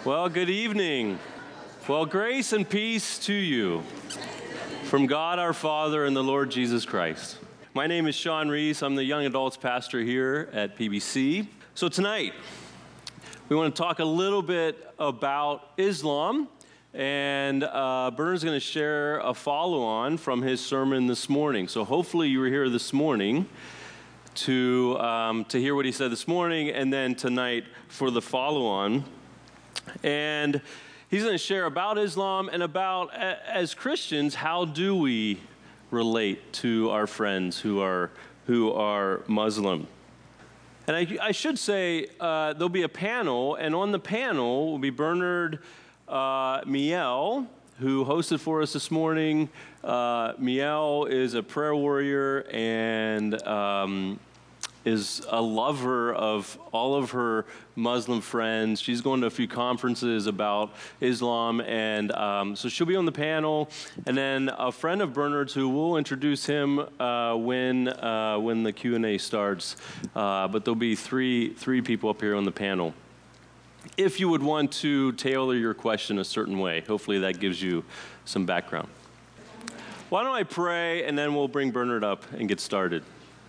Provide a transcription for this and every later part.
Well, good evening. Well, grace and peace to you from God our Father and the Lord Jesus Christ. My name is Sean Reese. I'm the young adults pastor here at PBC. So tonight, we want to talk a little bit about Islam, and Bernard's going to share a follow-on from his sermon this morning. So hopefully you were here this morning to hear what he said this morning, and then tonight for the follow-on. And he's going to share about Islam and about, as Christians, how do we relate to our friends who are Muslim. And I should say there'll be a panel, and on the panel will be Bernard Miel, who hosted for us this morning. Miel is a prayer warrior and is a lover of all of her Muslim friends. She's going to a few conferences about Islam, and so she'll be on the panel. And then a friend of Bernard's who will introduce him when the Q&A starts. But there'll be three people up here on the panel. If you would want to tailor your question a certain way, hopefully that gives you some background. Why don't I pray, and then we'll bring Bernard up and get started.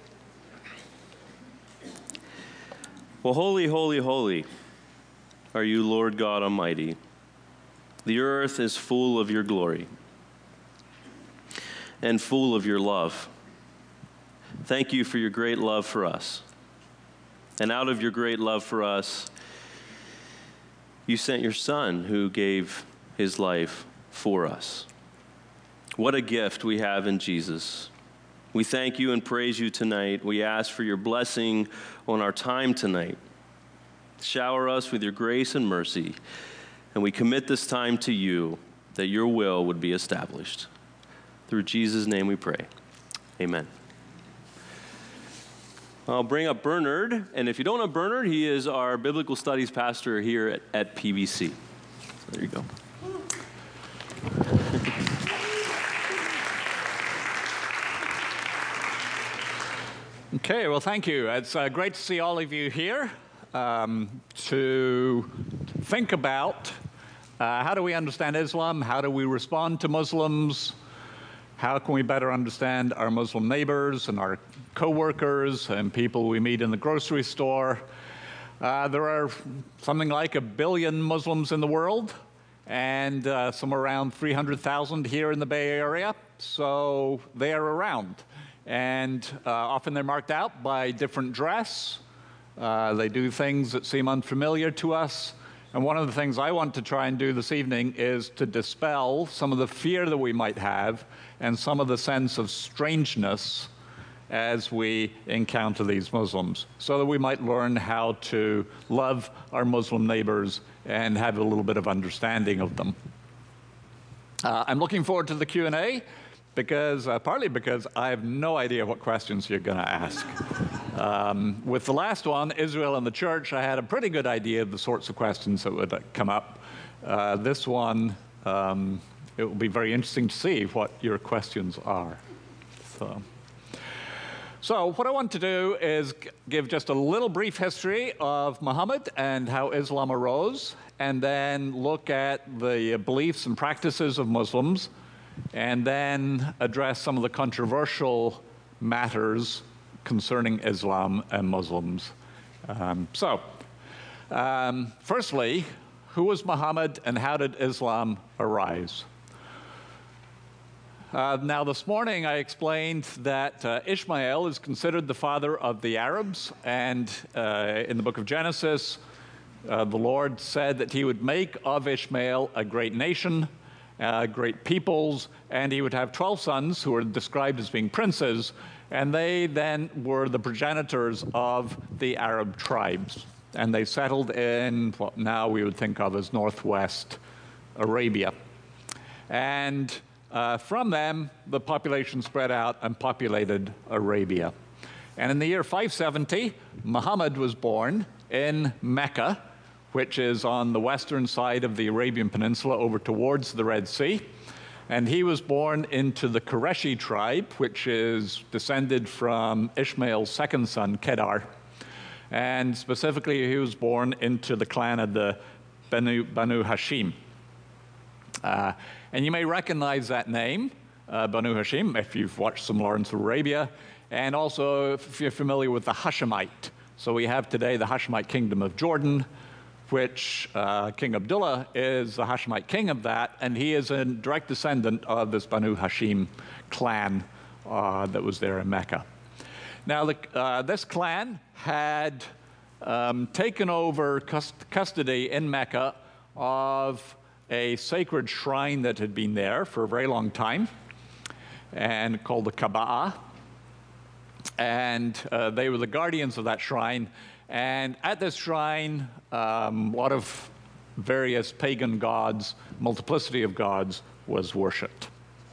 Well, holy, holy, holy are you, Lord God Almighty. The earth is full of your glory and full of your love. Thank you for your great love for us. And out of your great love for us, you sent your Son who gave his life for us. What a gift we have in Jesus. We thank you and praise you tonight. We ask for your blessing on our time tonight. Shower us with your grace and mercy, and we commit this time to you, that your will would be established. Through Jesus' name we pray. Amen. I'll bring up Bernard, and if you don't know Bernard, he is our biblical studies pastor here at PBC. So there you go. Okay, well, thank you. It's great to see all of you here to think about how do we understand Islam, how do we respond to Muslims, how can we better understand our Muslim neighbors and our co-workers and people we meet in the grocery store. There are something like 1 billion Muslims in the world, and somewhere around 300,000 here in the Bay Area, so they are around. And often they're marked out by different dress. They do things that seem unfamiliar to us. And one of the things I want to try and do this evening is to dispel some of the fear that we might have and some of the sense of strangeness as we encounter these Muslims, so that we might learn how to love our Muslim neighbors and have a little bit of understanding of them. I'm looking forward to the Q&A. Partly because I have no idea what questions you're going to ask. With the last one, Israel and the church, I had a pretty good idea of the sorts of questions that would come up. This one, it will be very interesting to see what your questions are. So what I want to do is give just a little brief history of Muhammad and how Islam arose, and then look at the beliefs and practices of Muslims, and then address some of the controversial matters concerning Islam and Muslims. Firstly, who was Muhammad and how did Islam arise? Now, this morning I explained that Ishmael is considered the father of the Arabs, and in the book of Genesis, the Lord said that he would make of Ishmael a great nation, great peoples, and he would have 12 sons who were described as being princes, and they then were the progenitors of the Arab tribes. And they settled in what now we would think of as northwest Arabia. And from them, the population spread out and populated Arabia. And in the year 570, Muhammad was born in Mecca, which is on the western side of the Arabian Peninsula over towards the Red Sea. And he was born into the Qurayshi tribe, which is descended from Ishmael's second son, Kedar. And specifically, he was born into the clan of the Banu Hashim. And you may recognize that name, Banu Hashim, if you've watched some Lawrence of Arabia, and also if you're familiar with the Hashemite. So we have today the Hashemite kingdom of Jordan, which King Abdullah is the Hashemite king of that, and he is a direct descendant of this Banu Hashim clan that was there in Mecca. Now, this clan had taken over custody in Mecca of a sacred shrine that had been there for a very long time, and called the Kaaba. And they were the guardians of that shrine. And at this shrine, a lot of various pagan gods, multiplicity of gods, was worshipped.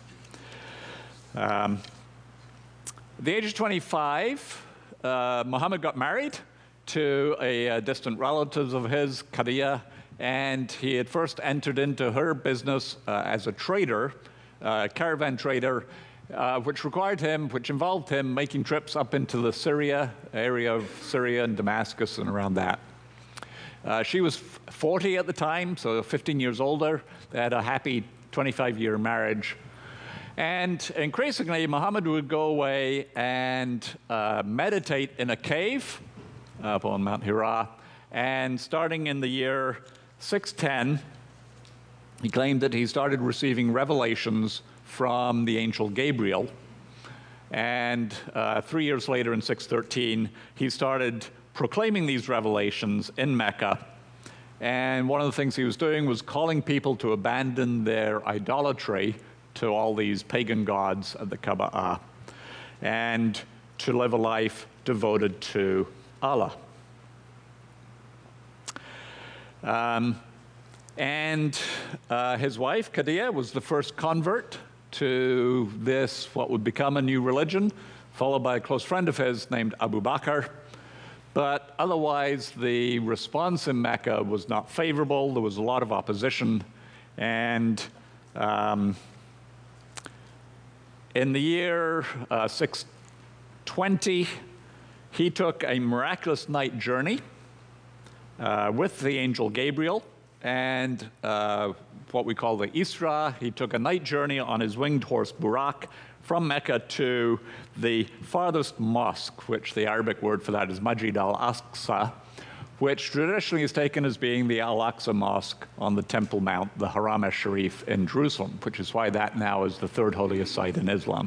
At the age of 25, Muhammad got married to a distant relative of his, Khadija, and he had first entered into her business as a trader, caravan trader, which involved him making trips up into the area of Syria and Damascus and around that. She was 40 at the time, so 15 years older. They had a happy 25-year marriage. And increasingly, Muhammad would go away and meditate in a cave up on Mount Hira. And starting in the year 610, he claimed that he started receiving revelations from the angel Gabriel. And 3 years later, in 613, he started proclaiming these revelations in Mecca. And one of the things he was doing was calling people to abandon their idolatry to all these pagan gods of the Kaaba and to live a life devoted to Allah. And his wife, Khadija, was the first convert to this, what would become a new religion, followed by a close friend of his named Abu Bakr. But otherwise, the response in Mecca was not favorable. There was a lot of opposition. And in the year 620, he took a miraculous night journey with the angel Gabriel and what we call the Isra. He took a night journey on his winged horse Burak from Mecca to the farthest mosque, which the Arabic word for that is Masjid al-Aqsa, which traditionally is taken as being the Al-Aqsa Mosque on the Temple Mount, the Haram al-Sharif in Jerusalem, which is why that now is the third holiest site in Islam.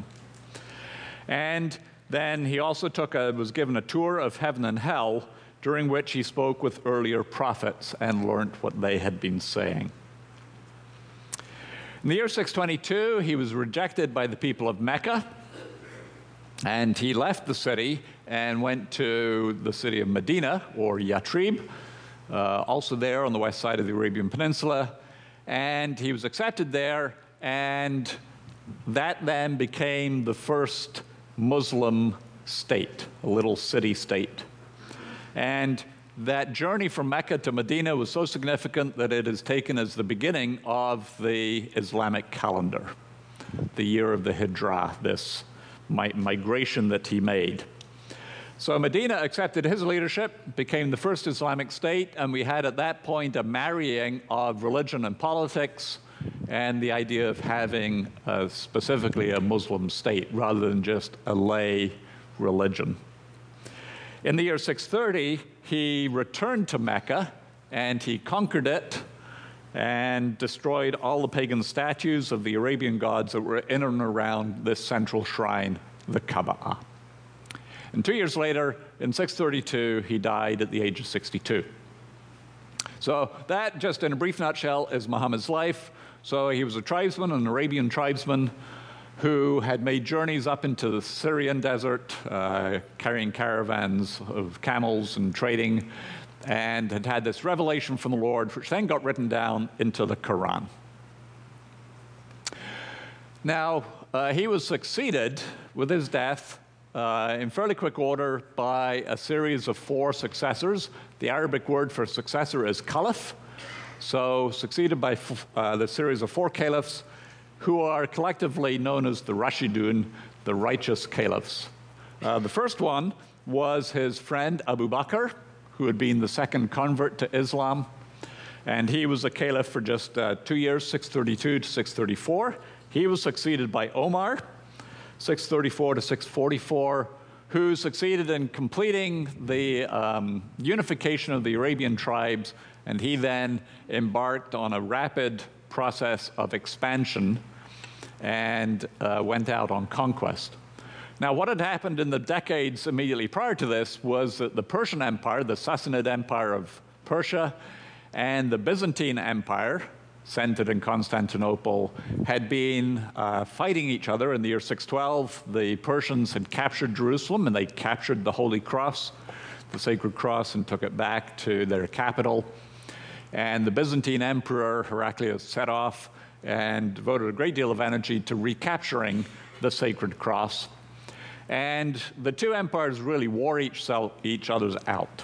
And then he also was given a tour of heaven and hell, during which he spoke with earlier prophets and learned what they had been saying. In the year 622, he was rejected by the people of Mecca, and he left the city and went to the city of Medina, or Yathrib, also there on the west side of the Arabian Peninsula, and he was accepted there, and that then became the first Muslim state, a little city-state. And that journey from Mecca to Medina was so significant that it is taken as the beginning of the Islamic calendar, the year of the Hijrah, this migration that he made. So Medina accepted his leadership, became the first Islamic state, and we had at that point a marrying of religion and politics and the idea of having specifically a Muslim state rather than just a lay religion. In the year 630, he returned to Mecca, and he conquered it and destroyed all the pagan statues of the Arabian gods that were in and around this central shrine, the Kaaba. And 2 years later, in 632, he died at the age of 62. So that, just in a brief nutshell, is Muhammad's life. So he was a tribesman, an Arabian tribesman, who had made journeys up into the Syrian desert, carrying caravans of camels and trading, and had had this revelation from the Lord, which then got written down into the Quran. Now, he was succeeded with his death in fairly quick order by a series of 4 successors. The Arabic word for successor is caliph. So succeeded by the series of 4 caliphs, who are collectively known as the Rashidun, the righteous caliphs. The first one was his friend Abu Bakr, who had been the second convert to Islam. And he was a caliph for just 2 years, 632 to 634. He was succeeded by Omar, 634 to 644, who succeeded in completing the unification of the Arabian tribes, and he then embarked on a rapid process of expansion and went out on conquest. Now, what had happened in the decades immediately prior to this was that the Persian Empire, the Sassanid Empire of Persia, and the Byzantine Empire, centered in Constantinople, had been fighting each other in the year 612. The Persians had captured Jerusalem, and they captured the Holy Cross, the Sacred Cross, and took it back to their capital. And the Byzantine Emperor, Heraclius, set off and devoted a great deal of energy to recapturing the Sacred Cross. And the two empires really wore each other's out.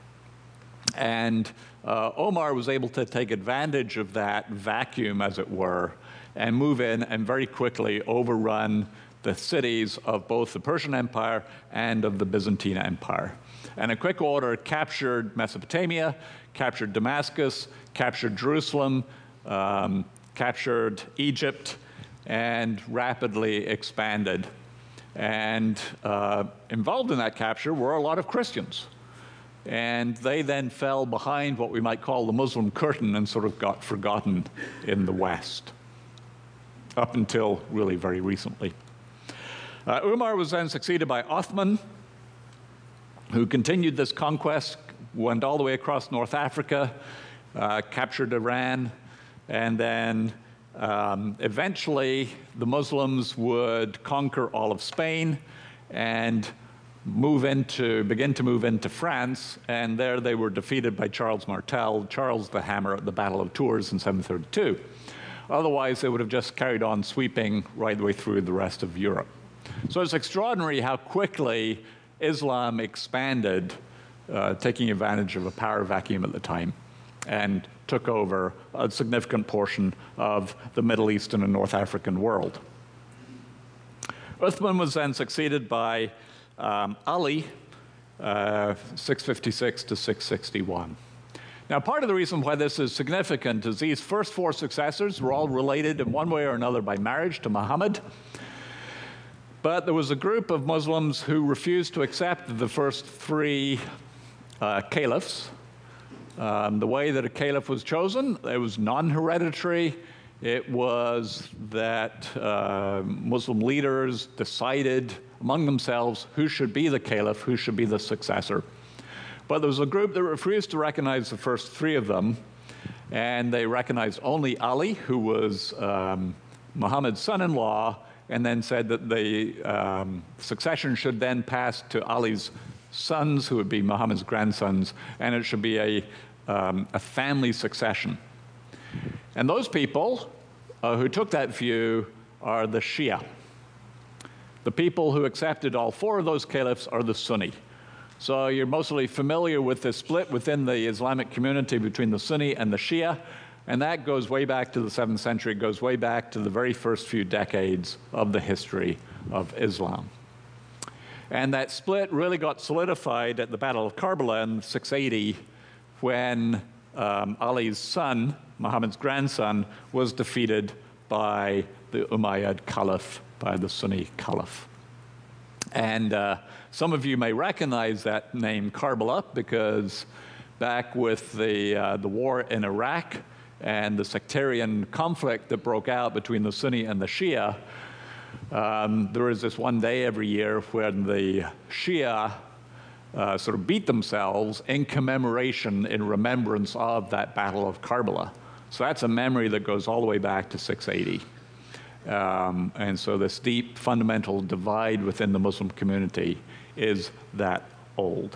And Omar was able to take advantage of that vacuum, as it were, and move in and very quickly overrun the cities of both the Persian Empire and of the Byzantine Empire. And in quick order, captured Mesopotamia, captured Damascus, captured Jerusalem, captured Egypt, and rapidly expanded. And involved in that capture were a lot of Christians. And they then fell behind what we might call the Muslim curtain and sort of got forgotten in the West, up until really very recently. Umar was then succeeded by Othman, who continued this conquest, went all the way across North Africa, captured Iran, and then eventually the Muslims would conquer all of Spain and begin to move into France, and there they were defeated by Charles Martel, Charles the Hammer, at the Battle of Tours in 732. Otherwise, they would have just carried on sweeping right the way through the rest of Europe. So it's extraordinary how quickly Islam expanded, taking advantage of a power vacuum at the time, and took over a significant portion of the Middle Eastern and North African world. Uthman was then succeeded by Ali, 656 to 661. Now, part of the reason why this is significant is these first four successors were all related in one way or another by marriage to Muhammad. But there was a group of Muslims who refused to accept the first three caliphs. The way that a caliph was chosen, it was non-hereditary. It was that Muslim leaders decided among themselves who should be the caliph, who should be the successor. But there was a group that refused to recognize the first three of them, and they recognized only Ali, who was Muhammad's son-in-law, and then said that the succession should then pass to Ali's sons, who would be Muhammad's grandsons, and it should be a family succession. And those people who took that view are the Shia. The people who accepted all four of those caliphs are the Sunni. So you're mostly familiar with the split within the Islamic community between the Sunni and the Shia, and that goes way back to the 7th century. It goes way back to the very first few decades of the history of Islam. And that split really got solidified at the Battle of Karbala in 680, when Ali's son, Muhammad's grandson, was defeated by the Umayyad Caliph, by the Sunni Caliph. And some of you may recognize that name Karbala, because back with the war in Iraq and the sectarian conflict that broke out between the Sunni and the Shia, there is this one day every year when the Shia sort of beat themselves in commemoration, in remembrance of that Battle of Karbala. So that's a memory that goes all the way back to 680. And so this deep fundamental divide within the Muslim community is that old.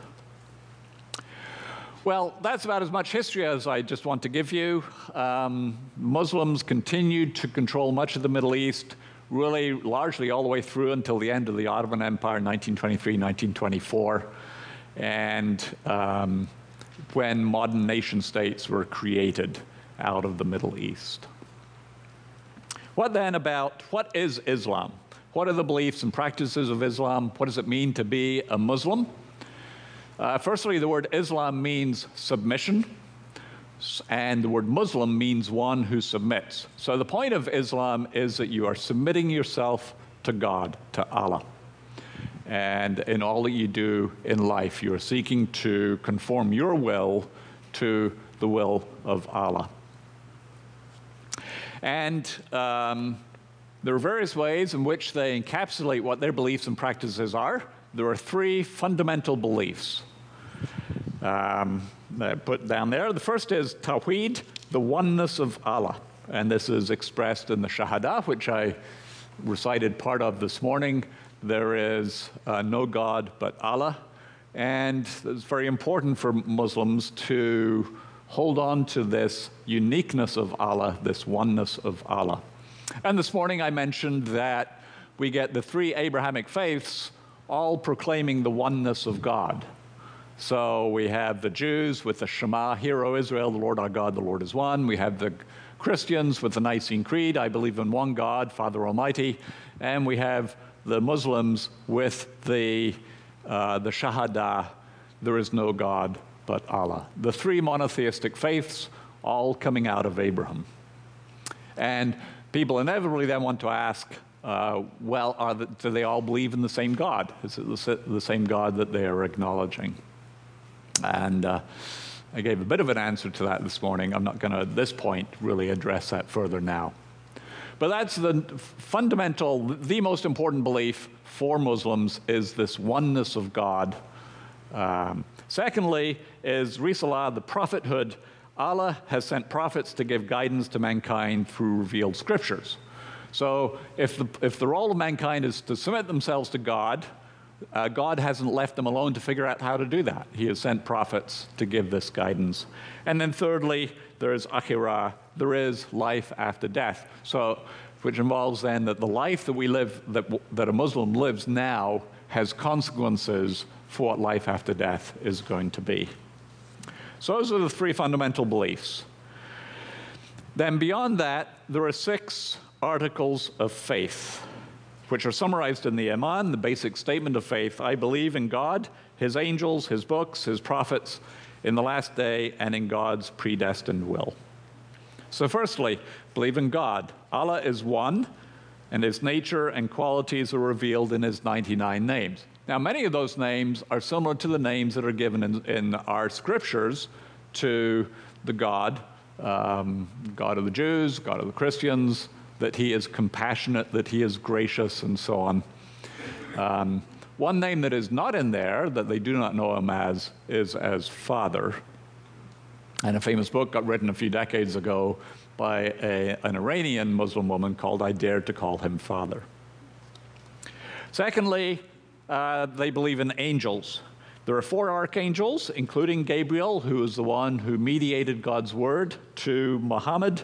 Well, that's about as much history as I just want to give you. Muslims continued to control much of the Middle East, really largely all the way through until the end of the Ottoman Empire, 1923, 1924, and when modern nation states were created out of the Middle East. What then about what is Islam? What are the beliefs and practices of Islam? What does it mean to be a Muslim? Firstly, the word Islam means submission. And the word Muslim means one who submits. So the point of Islam is that you are submitting yourself to God, to Allah. And in all that you do in life, you are seeking to conform your will to the will of Allah. And there are various ways in which they encapsulate what their beliefs and practices are. There are three fundamental beliefs that I put down there. The first is Tawheed, the oneness of Allah. And this is expressed in the Shahada, which I recited part of this morning. There is no God but Allah. And it's very important for Muslims to hold on to this uniqueness of Allah, this oneness of Allah. And this morning I mentioned that we get the three Abrahamic faiths all proclaiming the oneness of God. So we have the Jews with the Shema, Hear, O Israel, the Lord our God, the Lord is one. We have the Christians with the Nicene Creed, I believe in one God, Father Almighty. And we have the Muslims with the Shahada, there is no God but Allah. The three monotheistic faiths all coming out of Abraham. And people inevitably then want to ask, do they all believe in the same God? Is it the same God that they are acknowledging? And I gave a bit of an answer to that this morning. I'm not going to, at this point, really address that further now. But that's the fundamental, the most important belief for Muslims is this oneness of God. Secondly is Risalah, the prophethood. Allah has sent prophets to give guidance to mankind through revealed scriptures. So if the role of mankind is to submit themselves to God, God hasn't left them alone to figure out how to do that. He has sent prophets to give this guidance. And then thirdly, there is akhirah, there is life after death. So, which involves then that the life that we live, that a Muslim lives now, has consequences for what life after death is going to be. So those are the three fundamental beliefs. Then beyond that, there are 6 articles of faith, which are summarized in the Iman, the basic statement of faith. I believe in God, His angels, His books, His prophets, in the last day, and in God's predestined will. So firstly, believe in God. Allah is one, and His nature and qualities are revealed in His 99 names. Now, many of those names are similar to the names that are given in our scriptures to the God, God of the Jews, God of the Christians, that He is compassionate, that He is gracious, and so on. One name that is not in there, that they do not know Him as, is as Father. And a famous book got written a few decades ago by an Iranian Muslim woman called I Dare to Call Him Father. Secondly, they believe in angels. There are 4 archangels, including Gabriel, who is the one who mediated God's word to Muhammad.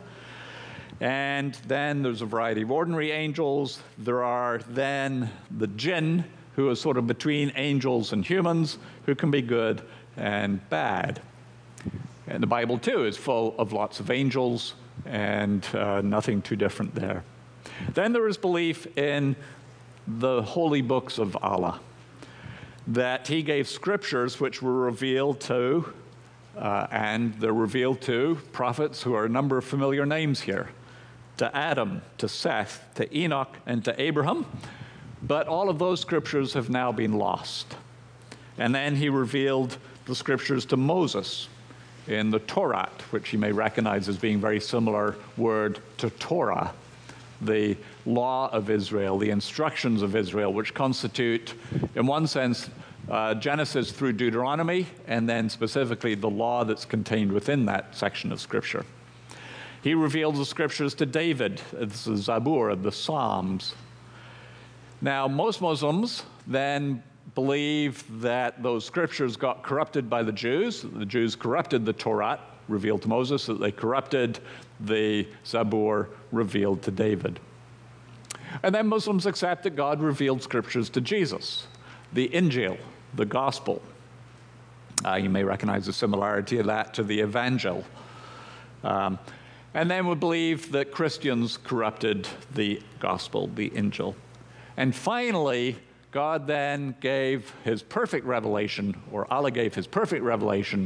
And then there's a variety of ordinary angels. There are then the jinn, who is sort of between angels and humans, who can be good and bad. And the Bible, too, is full of lots of angels, and nothing too different there. Then there is belief in the holy books of Allah, that He gave scriptures which were revealed to, and they're revealed to prophets who are a number of familiar names here, to Adam, to Seth, to Enoch, and to Abraham. But all of those scriptures have now been lost. And then He revealed the scriptures to Moses in the Torah, which you may recognize as being a very similar word to Torah, the law of Israel, the instructions of Israel, which constitute, in one sense, Genesis through Deuteronomy, and then specifically the law that's contained within that section of Scripture. He revealed the Scriptures to David, it's the Zabur, the Psalms. Now, most Muslims then believe that those Scriptures got corrupted by the Jews. The Jews corrupted the Torah, revealed to Moses, that they corrupted the Zabur, revealed to David. And then Muslims accept that God revealed scriptures to Jesus, the Injil, the Gospel. You may recognize the similarity of that to the Evangel. And then we believe that Christians corrupted the Gospel, the Injil. And finally, God then gave His perfect revelation, or Allah gave His perfect revelation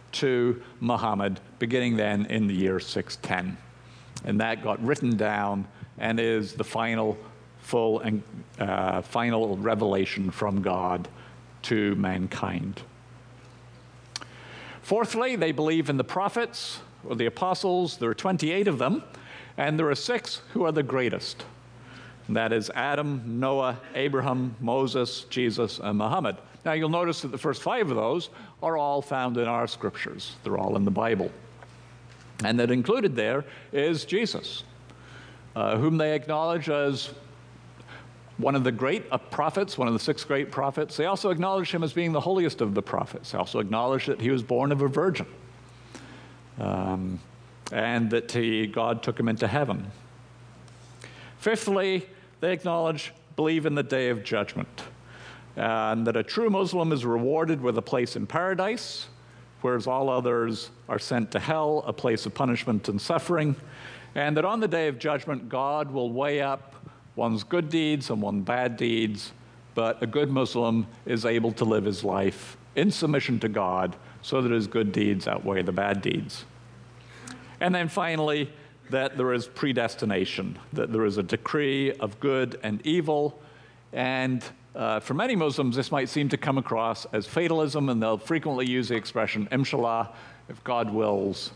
to Muhammad, beginning then in the year 610. And that got written down and is the final full and final revelation from God to mankind. Fourthly, they believe in the prophets or the apostles. There are 28 of them, and there are 6 who are the greatest. And that is Adam, Noah, Abraham, Moses, Jesus, and Muhammad. Now you'll notice that the first 5 of those are all found in our scriptures. They're all in the Bible. And that included there is Jesus, whom they acknowledge as one of the great prophets, one of the 6 great prophets. They also acknowledge him as being the holiest of the prophets. They also acknowledge that he was born of a virgin, and that God took him into heaven. Fifthly, they believe in the day of judgment, and that a true Muslim is rewarded with a place in paradise, whereas all others are sent to hell, a place of punishment and suffering, and that on the day of judgment, God will weigh up one's good deeds and one's bad deeds, but a good Muslim is able to live his life in submission to God so that his good deeds outweigh the bad deeds. And then finally, that there is predestination, that there is a decree of good and evil, and for many Muslims, this might seem to come across as fatalism, and they'll frequently use the expression, inshallah, if God wills.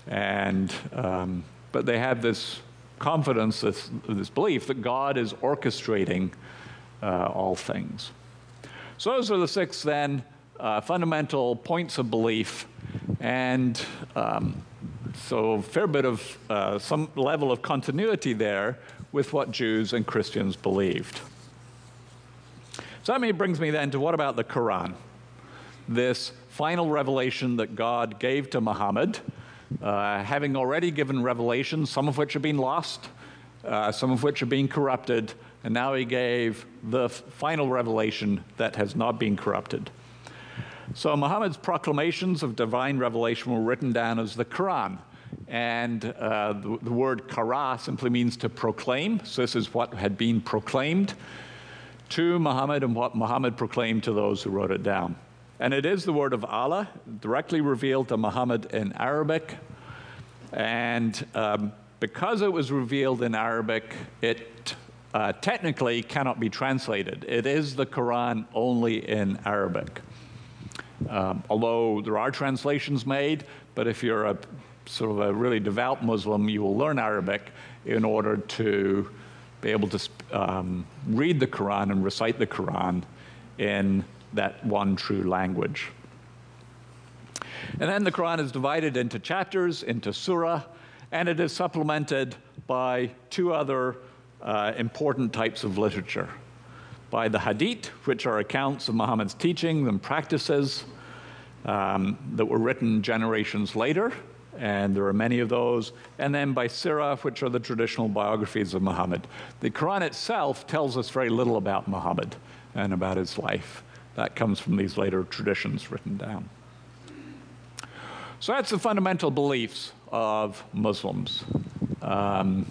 But they have this confidence, this belief that God is orchestrating all things. So those are the 6, then, fundamental points of belief, and so a fair bit of some level of continuity there with what Jews and Christians believed. So that brings me then to what about the Quran? This final revelation that God gave to Muhammad, having already given revelations, some of which have been lost, some of which have been corrupted, and now he gave the final revelation that has not been corrupted. So Muhammad's proclamations of divine revelation were written down as the Quran. And the word qara simply means to proclaim. So this is what had been proclaimed to Muhammad and what Muhammad proclaimed to those who wrote it down. And it is the word of Allah, directly revealed to Muhammad in Arabic. And because it was revealed in Arabic, it technically cannot be translated. It is the Quran only in Arabic. Although there are translations made, but if you're a sort of a really devout Muslim, you will learn Arabic in order to be able to read the Quran and recite the Quran in that one true language. And then the Quran is divided into chapters, into surah, and it is supplemented by 2 other important types of literature. By the hadith, which are accounts of Muhammad's teaching and practices that were written generations later, and there are many of those, and then by sirah, which are the traditional biographies of Muhammad. The Quran itself tells us very little about Muhammad and about his life. That comes from these later traditions written down. So that's the fundamental beliefs of Muslims. As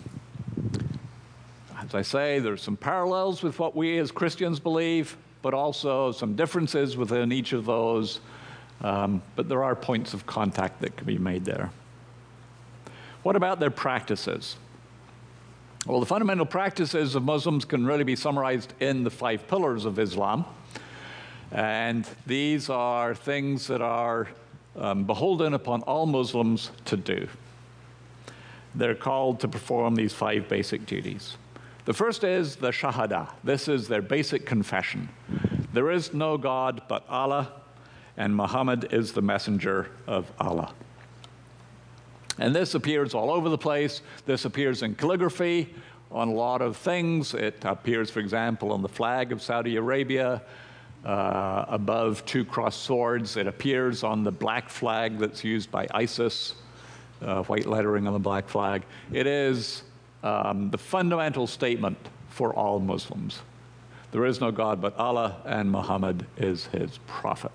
I say, there's some parallels with what we as Christians believe, but also some differences within each of those. But there are points of contact that can be made there. What about their practices? Well, the fundamental practices of Muslims can really be summarized in the 5 pillars of Islam. And these are things that are beholden upon all Muslims to do. They're called to perform these 5 basic duties. The first is the Shahada. This is their basic confession. There is no God but Allah, and Muhammad is the messenger of Allah. And this appears all over the place. This appears in calligraphy on a lot of things. It appears, for example, on the flag of Saudi Arabia, above 2 crossed swords. It appears on the black flag that's used by ISIS, white lettering on the black flag. It is the fundamental statement for all Muslims. There is no God but Allah, and Muhammad is his prophet.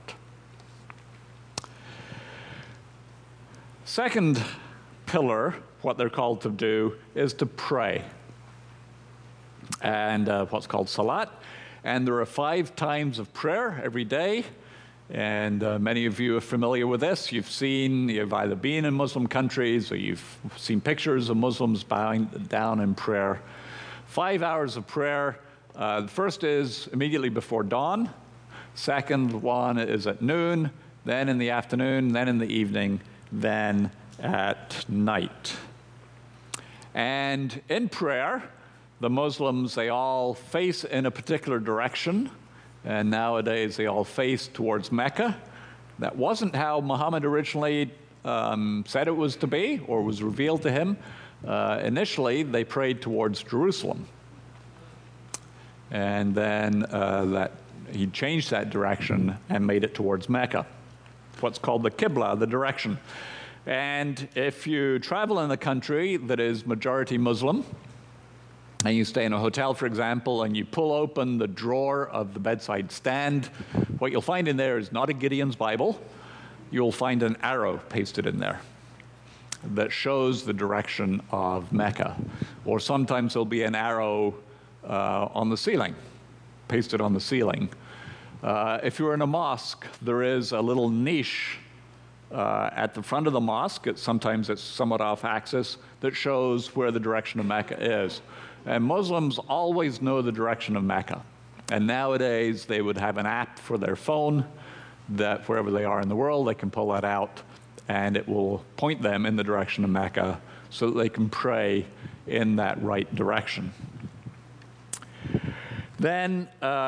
Second pillar, what they're called to do, is to pray, and what's called salat. And there are 5 times of prayer every day, And many of you are familiar with this. You've either been in Muslim countries or you've seen pictures of Muslims bowing down in prayer. 5 hours of prayer. The first is immediately before dawn. Second one is at noon, then in the afternoon, then in the evening, then at night. And in prayer, the Muslims, they all face in a particular direction. And nowadays, they all face towards Mecca. That wasn't how Muhammad originally said it was to be or was revealed to him. Initially, they prayed towards Jerusalem. And then he changed that direction and made it towards Mecca. What's called the Qibla, the direction. And if you travel in a country that is majority Muslim, and you stay in a hotel, for example, and you pull open the drawer of the bedside stand, what you'll find in there is not a Gideon's Bible. You'll find an arrow pasted in there that shows the direction of Mecca. Or sometimes there'll be an arrow on the ceiling, pasted on the ceiling. If you're in a mosque, there is a little niche at the front of the mosque. Sometimes it's somewhat off axis, that shows where the direction of Mecca is. And Muslims always know the direction of Mecca. And nowadays, they would have an app for their phone that wherever they are in the world, they can pull that out, and it will point them in the direction of Mecca so that they can pray in that right direction. Then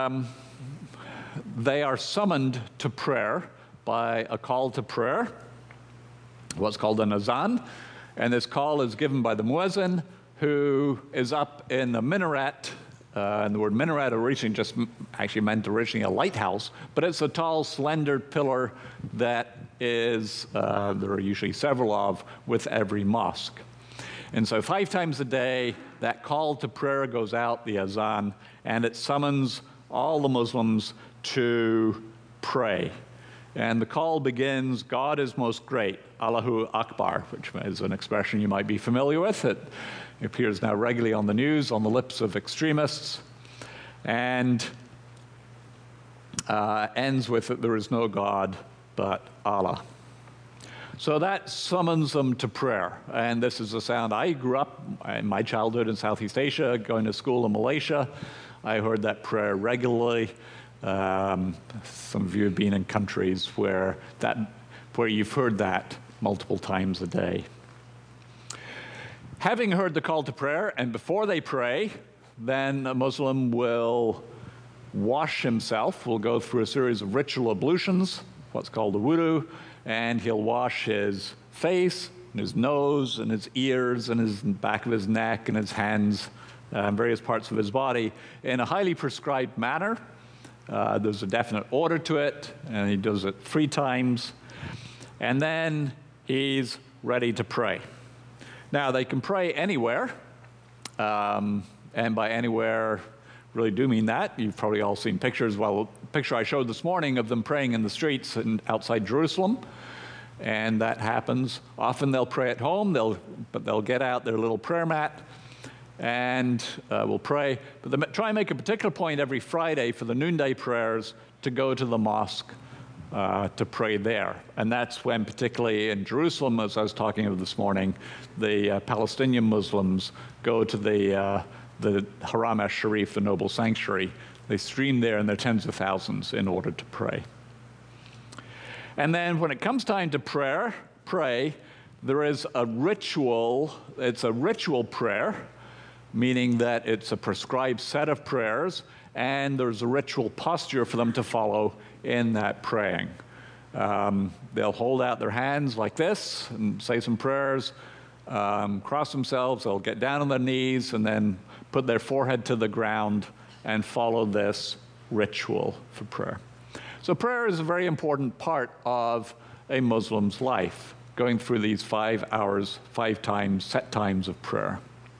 they are summoned to prayer by a call to prayer, what's called an azan. And this call is given by the muezzin, who is up in the minaret. And the word minaret actually meant originally a lighthouse, but it's a tall, slender pillar that is, there are usually several of, with every mosque. And so 5 times a day, that call to prayer goes out, the azan, and it summons all the Muslims to pray. And the call begins, God is most great, Allahu Akbar, which is an expression you might be familiar with. It appears now regularly on the news, on the lips of extremists, and ends with that there is no God but Allah. So that summons them to prayer. And this is a sound. I grew up in my childhood in Southeast Asia, going to school in Malaysia. I heard that prayer regularly. Some of you have been in countries where you've heard that multiple times a day. Having heard the call to prayer, and before they pray, then a Muslim will wash himself, will go through a series of ritual ablutions, what's called the wudu, and he'll wash his face, and his nose, and his ears, and his back of his neck, and his hands, various parts of his body, in a highly prescribed manner. There's a definite order to it, and he does it 3 times. And then he's ready to pray. Now, they can pray anywhere, and by anywhere, really do mean that. You've probably all seen pictures. Well, the picture I showed this morning of them praying in the streets and outside Jerusalem, and that happens. Often they'll pray at home, but they'll get out their little prayer mat, and we'll pray. But they try and make a particular point every Friday for the noonday prayers to go to the mosque to pray there. And that's when, particularly in Jerusalem, as I was talking of this morning, the Palestinian Muslims go to the Haram al-Sharif, the noble sanctuary. They stream there in their tens of thousands in order to pray. And then when it comes time to pray, there is a ritual. It's a ritual prayer, meaning that it's a prescribed set of prayers, and there's a ritual posture for them to follow in that praying. They'll hold out their hands like this and say some prayers, cross themselves, they'll get down on their knees, and then put their forehead to the ground and follow this ritual for prayer. So prayer is a very important part of a Muslim's life, going through these 5 hours, 5 times, set times of prayer.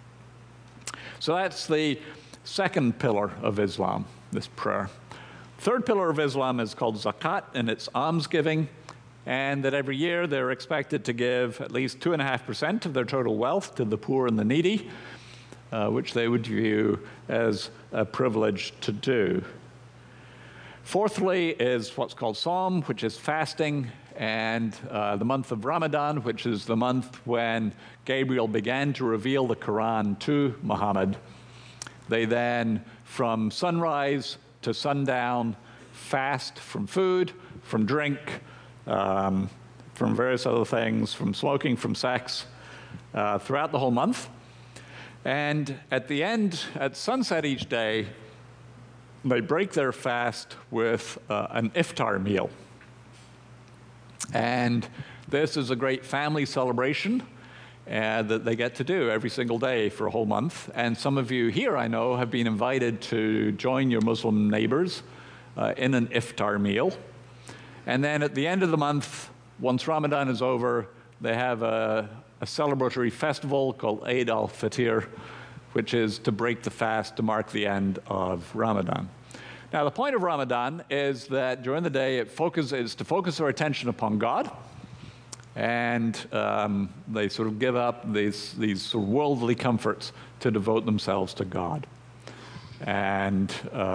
So that's the second pillar of Islam, this prayer. Third pillar of Islam is called zakat, and it's almsgiving, and that every year they're expected to give at least 2.5% of their total wealth to the poor and the needy, which they would view as a privilege to do. Fourthly is what's called Sawm, which is fasting, and the month of Ramadan, which is the month when Gabriel began to reveal the Quran to Muhammad. They then, from sunrise to sundown, fast from food, from drink, from various other things, from smoking, from sex, throughout the whole month. And at the end, at sunset each day, they break their fast with an iftar meal. And this is a great family celebration that they get to do every single day for a whole month. And some of you here, I know, have been invited to join your Muslim neighbors in an iftar meal. And then at the end of the month, once Ramadan is over, they have a celebratory festival called Eid al-Fitr, which is to break the fast to mark the end of Ramadan. Now, the point of Ramadan is that during the day, is to focus our attention upon God, and they sort of give up these sort of worldly comforts to devote themselves to God. And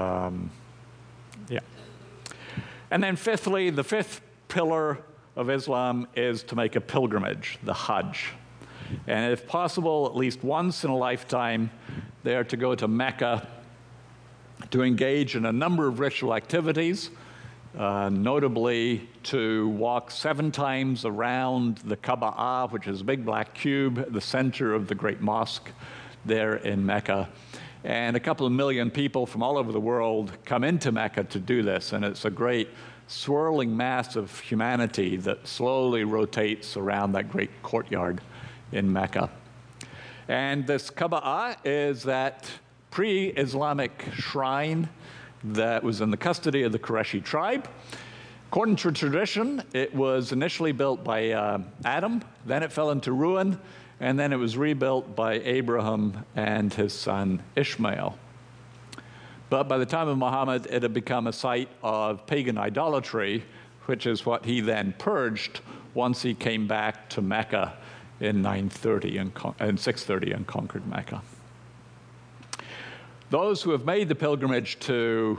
And then fifthly, the fifth pillar of Islam is to make a pilgrimage, the Hajj. And if possible, at least once in a lifetime, they are to go to Mecca to engage in a number of ritual activities, notably to walk 7 times around the Kaaba, which is a big black cube at the center of the great mosque there in Mecca. And a couple of million people from all over the world come into Mecca to do this, and it's a great swirling mass of humanity that slowly rotates around that great courtyard in Mecca. And this Kaaba is that pre-Islamic shrine that was in the custody of the Qurayshi tribe. According to tradition, it was initially built by Adam, then it fell into ruin, and then it was rebuilt by Abraham and his son Ishmael. But by the time of Muhammad, it had become a site of pagan idolatry, which is what he then purged once he came back to Mecca in 630 and conquered Mecca. Those who have made the pilgrimage to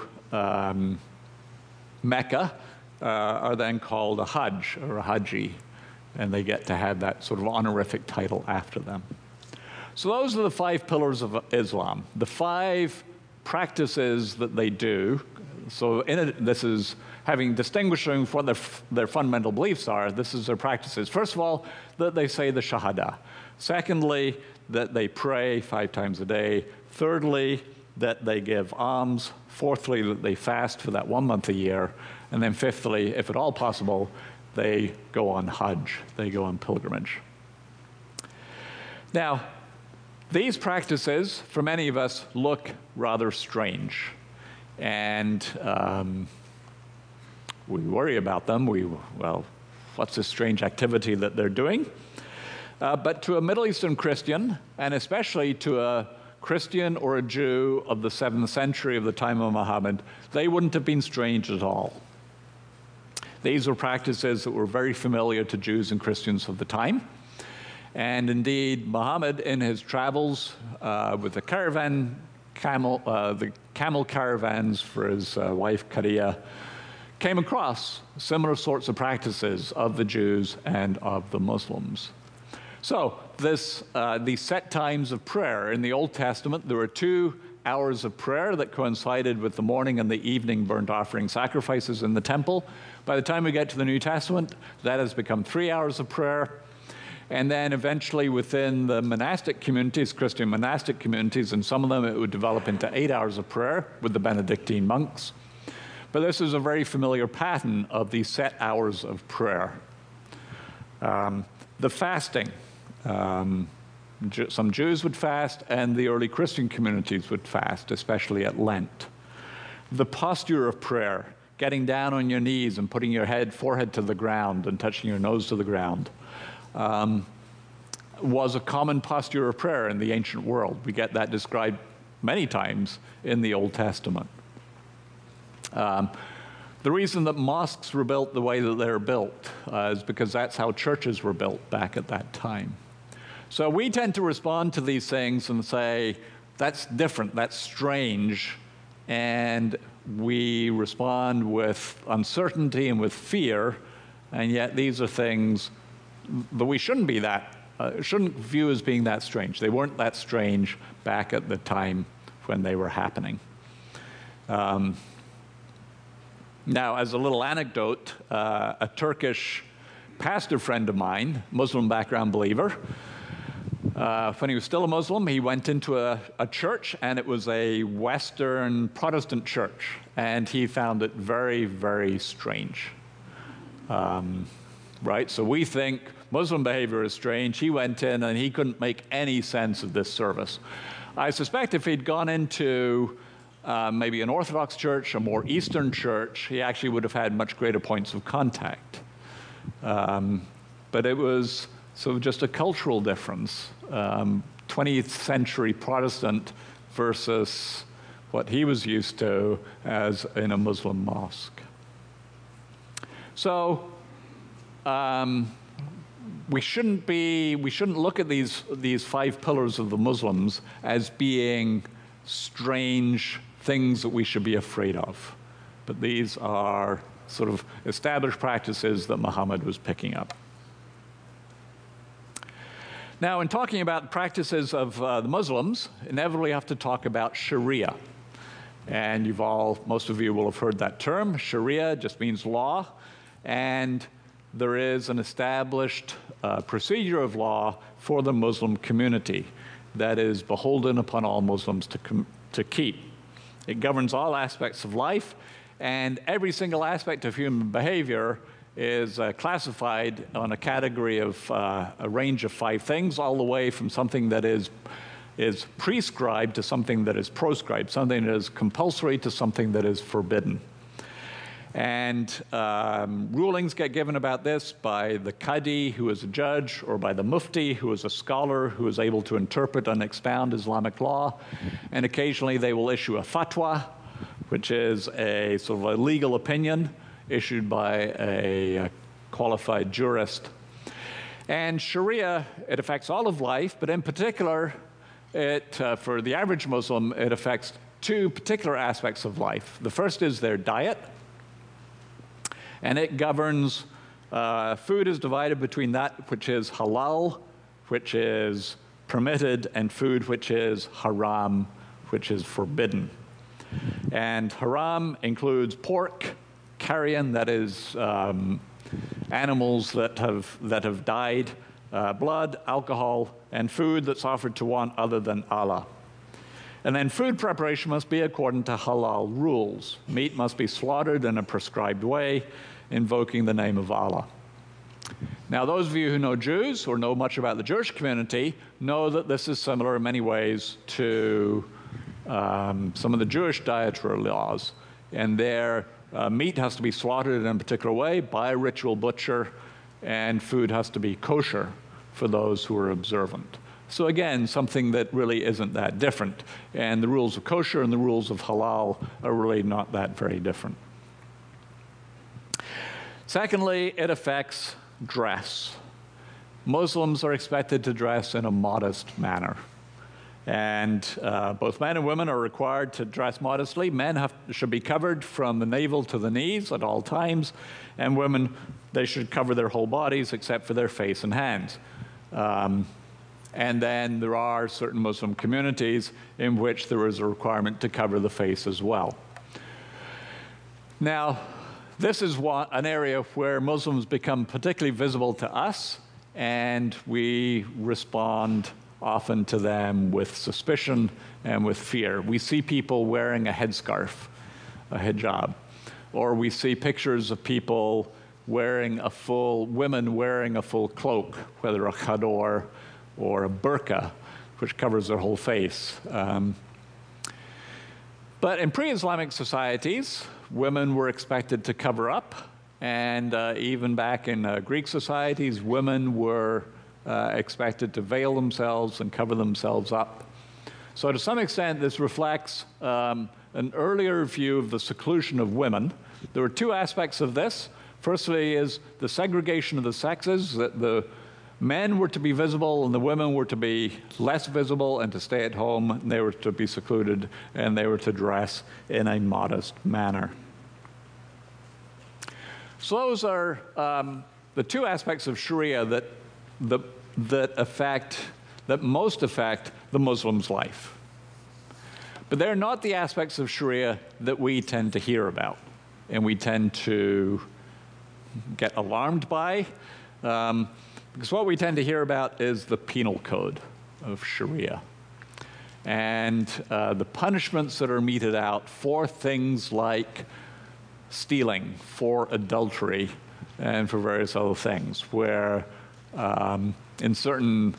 Mecca are then called a Hajj or a Haji, and they get to have that sort of honorific title after them. So those are the 5 pillars of Islam, the 5 practices that they do. So this is having distinguishing what their fundamental beliefs are. This is their practices. First of all, that they say the Shahada. Secondly, that they pray 5 times a day. Thirdly, that they give alms. Fourthly, that they fast for that 1 month a year. And then fifthly, if at all possible, they go on Hajj. They go on pilgrimage. Now, these practices, for many of us, look rather strange. And we worry about them. Well, what's this strange activity that they're doing? But to a Middle Eastern Christian, and especially to a Christian or a Jew of the 7th century of the time of Muhammad, they wouldn't have been strange at all. These were practices that were very familiar to Jews and Christians of the time. And indeed, Muhammad, in his travels with the camel caravans for his wife Khadija, came across similar sorts of practices of the Jews and of the Muslims. So these set times of prayer in the Old Testament, there were 2 hours of prayer that coincided with the morning and the evening burnt offering sacrifices in the temple. By the time we get to the New Testament, that has become 3 hours of prayer. And then eventually within the monastic communities, Christian monastic communities, and some of them it would develop into 8 hours of prayer with the Benedictine monks. But this is a very familiar pattern of these set hours of prayer. The fasting. Some Jews would fast, and the early Christian communities would fast, especially at Lent. The posture of prayer, getting down on your knees and putting your forehead to the ground and touching your nose to the ground, was a common posture of prayer in the ancient world. We get that described many times in the Old Testament. The reason that mosques were built the way that they're built is because that's how churches were built back at that time. So we tend to respond to these things and say, that's different, that's strange, and we respond with uncertainty and with fear, and yet these are things that we shouldn't view as being that strange. They weren't that strange back at the time when they were happening. Now, as a little anecdote, a Turkish pastor friend of mine, Muslim background believer, when he was still a Muslim, he went into a church, and it was a Western Protestant church, and he found it very, very strange. Right? So we think Muslim behavior is strange. He went in, and he couldn't make any sense of this service. I suspect if he'd gone into maybe an Orthodox church, a more Eastern church, he actually would have had much greater points of contact. But it was sort of just a cultural difference, 20th century Protestant versus what he was used to as in a Muslim mosque. So we shouldn't look at these 5 pillars of the Muslims as being strange things that we should be afraid of. But these are sort of established practices that Muhammad was picking up. Now, in talking about practices of the Muslims, inevitably have to talk about Sharia. And most of you will have heard that term. Sharia just means law, and there is an established procedure of law for the Muslim community that is beholden upon all Muslims to keep. It governs all aspects of life, and every single aspect of human behavior is classified on a category of a range of 5 things, all the way from something that is prescribed to something that is proscribed, something that is compulsory to something that is forbidden. And rulings get given about this by the Qadi, who is a judge, or by the Mufti, who is a scholar who is able to interpret and expound Islamic law. And occasionally they will issue a fatwa, which is a sort of a legal opinion issued by a qualified jurist. And Sharia, it affects all of life, but in particular, for the average Muslim, it affects 2 particular aspects of life. The first is their diet. And it governs, food is divided between that which is halal, which is permitted, and food which is haram, which is forbidden. And haram includes pork, carrion, that is animals that have died, blood, alcohol, and food that's offered to one other than Allah. And then food preparation must be according to halal rules. Meat must be slaughtered in a prescribed way, invoking the name of Allah. Now, those of you who know Jews or know much about the Jewish community know that this is similar in many ways to some of the Jewish dietary laws. And their meat has to be slaughtered in a particular way by a ritual butcher, and food has to be kosher for those who are observant. So again, something that really isn't that different. And the rules of kosher and the rules of halal are really not that very different. Secondly, it affects dress. Muslims are expected to dress in a modest manner. And both men and women are required to dress modestly. Men should be covered from the navel to the knees at all times. And women, they should cover their whole bodies except for their face and hands. And then there are certain Muslim communities in which there is a requirement to cover the face as well. Now, this is an area where Muslims become particularly visible to us, and we respond often to them with suspicion and with fear. We see people wearing a headscarf, a hijab, or we see pictures of people women wearing a full cloak, whether a khador or a burqa, which covers their whole face. But in pre-Islamic societies, women were expected to cover up, and even back in Greek societies, women were expected to veil themselves and cover themselves up. So to some extent, this reflects an earlier view of the seclusion of women. There were 2 aspects of this. Firstly is the segregation of the sexes, that the men were to be visible and the women were to be less visible and to stay at home, and they were to be secluded, and they were to dress in a modest manner. So those are the two aspects of Sharia that most affect the Muslim's life. But they're not the aspects of Sharia that we tend to hear about and we tend to get alarmed by, because what we tend to hear about is the penal code of Sharia and the punishments that are meted out for things like stealing, for adultery, and for various other things, where in certain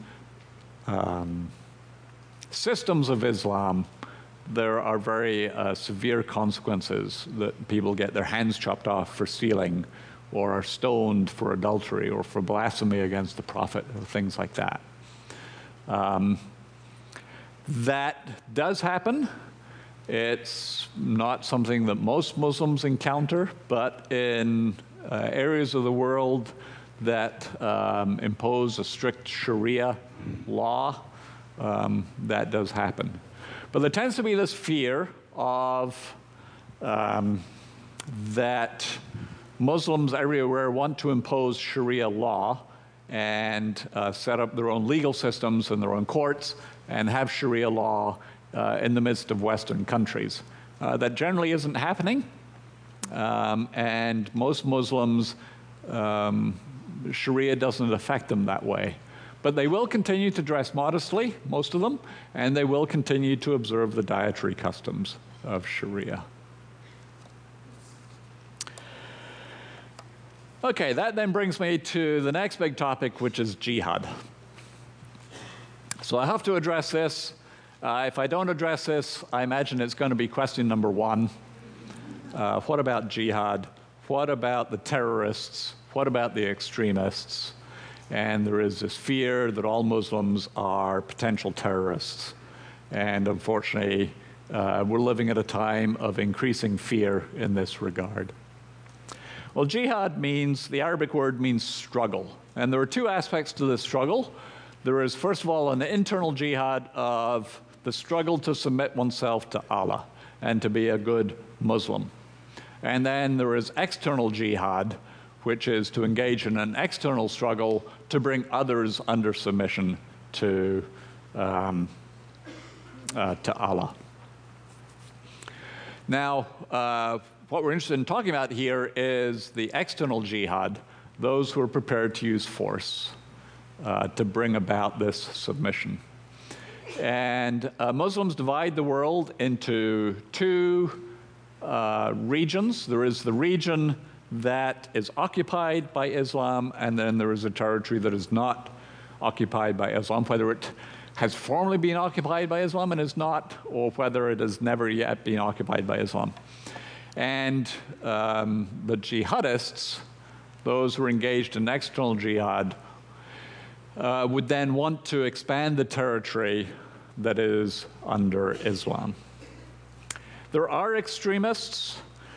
systems of Islam, there are very severe consequences that people get their hands chopped off for stealing, or are stoned for adultery, or for blasphemy against the Prophet, or things like that. That does happen. It's not something that most Muslims encounter, but in areas of the world that impose a strict Sharia law, that does happen. But there tends to be this fear of that Muslims everywhere want to impose Sharia law and set up their own legal systems and their own courts and have Sharia law in the midst of Western countries. That generally isn't happening, and most Muslims, Sharia doesn't affect them that way. But they will continue to dress modestly, most of them, and they will continue to observe the dietary customs of Sharia. Okay, that then brings me to the next big topic, which is jihad. So I have to address this. If I don't address this, I imagine it's going to be question number one. What about jihad? What about the terrorists? What about the extremists? And there is this fear that all Muslims are potential terrorists. And unfortunately, we're living at a time of increasing fear in this regard. Well, jihad means, the Arabic word means struggle. And there are two aspects to this struggle. There is, first of all, an internal jihad of the struggle to submit oneself to Allah and to be a good Muslim. And then there is external jihad, which is to engage in an external struggle to bring others under submission to Allah. Now, what we're interested in talking about here is the external jihad, those who are prepared to use force to bring about this submission. And Muslims divide the world into two regions. There is the region that is occupied by Islam, and then there is a territory that is not occupied by Islam, whether it has formerly been occupied by Islam and is not, or whether it has never yet been occupied by Islam. And the jihadists, those who are engaged in external jihad, would then want to expand the territory that is under Islam. There are extremists.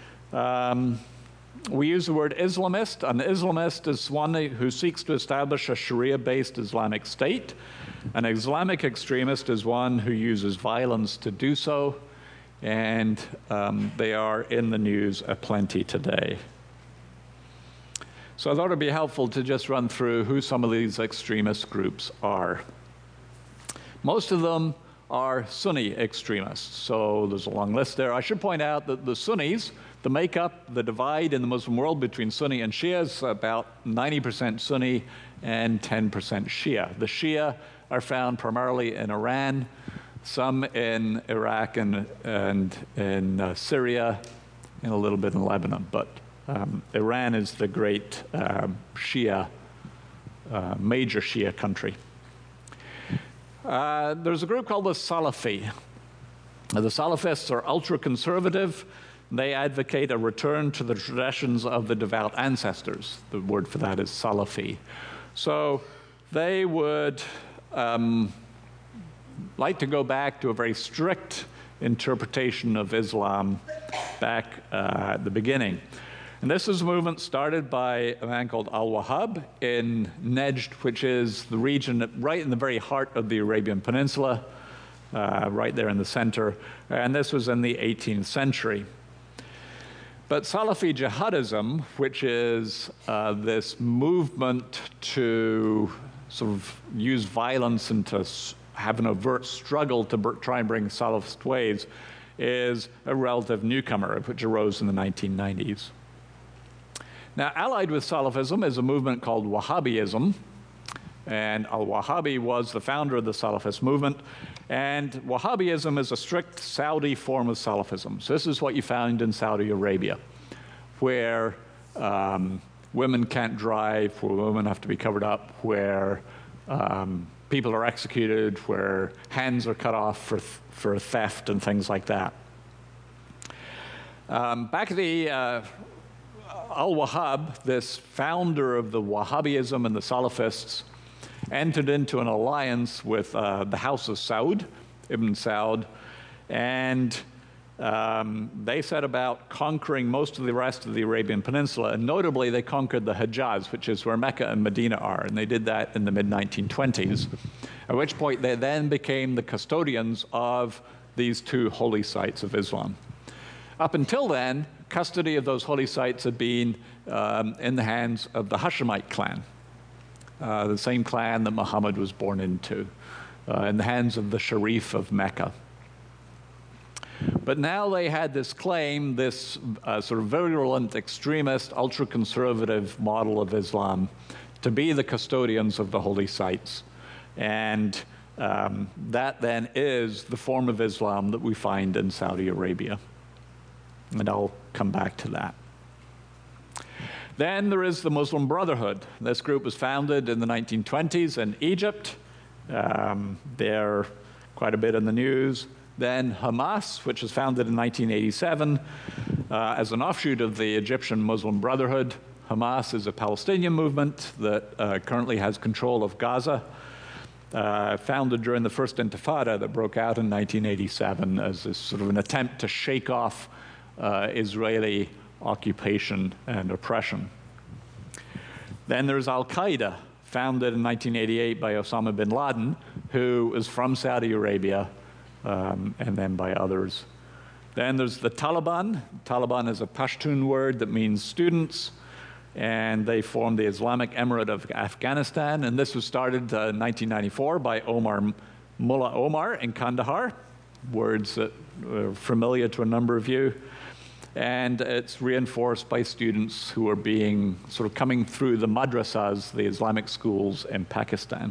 We use the word Islamist. An Islamist is one who seeks to establish a Sharia-based Islamic state. An Islamic extremist is one who uses violence to do so, and they are in the news aplenty today. So I thought it'd be helpful to just run through who some of these extremist groups are. Most of them are Sunni extremists, so there's a long list there. I should point out that the Sunnis, the makeup, the divide in the Muslim world between Sunni and Shia is about 90% Sunni and 10% Shia. The Shia are found primarily in Iran, some in Iraq and in Syria, and a little bit in Lebanon. But Iran is the great Shia, major Shia country. There's a group called the Salafi. The Salafists are ultra-conservative. They advocate a return to the traditions of the devout ancestors. The word for that is Salafi. So they would like to go back to a very strict interpretation of Islam back at the beginning. And this is a movement started by a man called Al-Wahhab in Najd, which is the region right in the very heart of the Arabian Peninsula, right there in the center. And this was in the 18th century. But Salafi jihadism, which is this movement to sort of use violence and to have an overt struggle to try and bring Salafist ways, is a relative newcomer, which arose in the 1990s. Now, allied with Salafism is a movement called Wahhabism, and al-Wahhabi was the founder of the Salafist movement, and Wahhabism is a strict Saudi form of Salafism. So this is what you found in Saudi Arabia, where women can't drive, where women have to be covered up, where people are executed, where hands are cut off for theft and things like that. Back at the Al-Wahhab, this founder of the Wahhabism and the Salafists, entered into an alliance with the House of Saud, Ibn Saud, and they set about conquering most of the rest of the Arabian Peninsula, and notably they conquered the Hejaz, which is where Mecca and Medina are, and they did that in the mid-1920s, at which point they then became the custodians of these two holy sites of Islam. Up until then, custody of those holy sites had been in the hands of the Hashemite clan, the same clan that Muhammad was born into, in the hands of the Sharif of Mecca. But now they had this claim, this sort of virulent, extremist, ultra-conservative model of Islam to be the custodians of the holy sites. And that then is the form of Islam that we find in Saudi Arabia. And I'll come back to that. Then there is the Muslim Brotherhood. This group was founded in the 1920s in Egypt. They're quite a bit in the news. Then Hamas, which was founded in 1987 as an offshoot of the Egyptian Muslim Brotherhood. Hamas is a Palestinian movement that currently has control of Gaza, founded during the first Intifada that broke out in 1987 as this sort of an attempt to shake off Israeli occupation and oppression. Then there's Al-Qaeda, founded in 1988 by Osama bin Laden, who is from Saudi Arabia, and then by others. Then there's the Taliban. Taliban is a Pashtun word that means students, and they formed the Islamic Emirate of Afghanistan, and this was started in 1994 by Mullah Omar in Kandahar, words that are familiar to a number of you. And it's reinforced by students who are being sort of coming through the madrasas, the Islamic schools in Pakistan.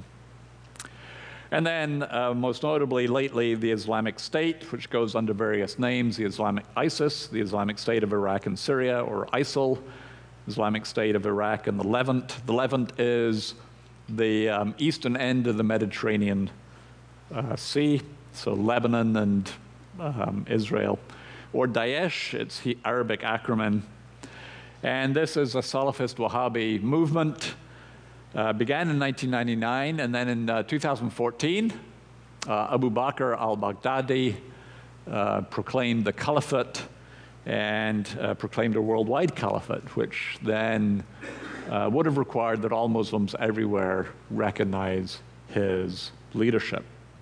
And then, most notably lately, the Islamic State, which goes under various names, the Islamic ISIS, the Islamic State of Iraq and Syria, or ISIL, Islamic State of Iraq and the Levant. The Levant is the eastern end of the Mediterranean Sea, so Lebanon and Israel. Or Daesh, it's the Arabic acronym. And this is a Salafist Wahhabi movement. Began in 1999, and then in 2014, Abu Bakr al-Baghdadi proclaimed the caliphate and proclaimed a worldwide caliphate, which then would have required that all Muslims everywhere recognize his leadership.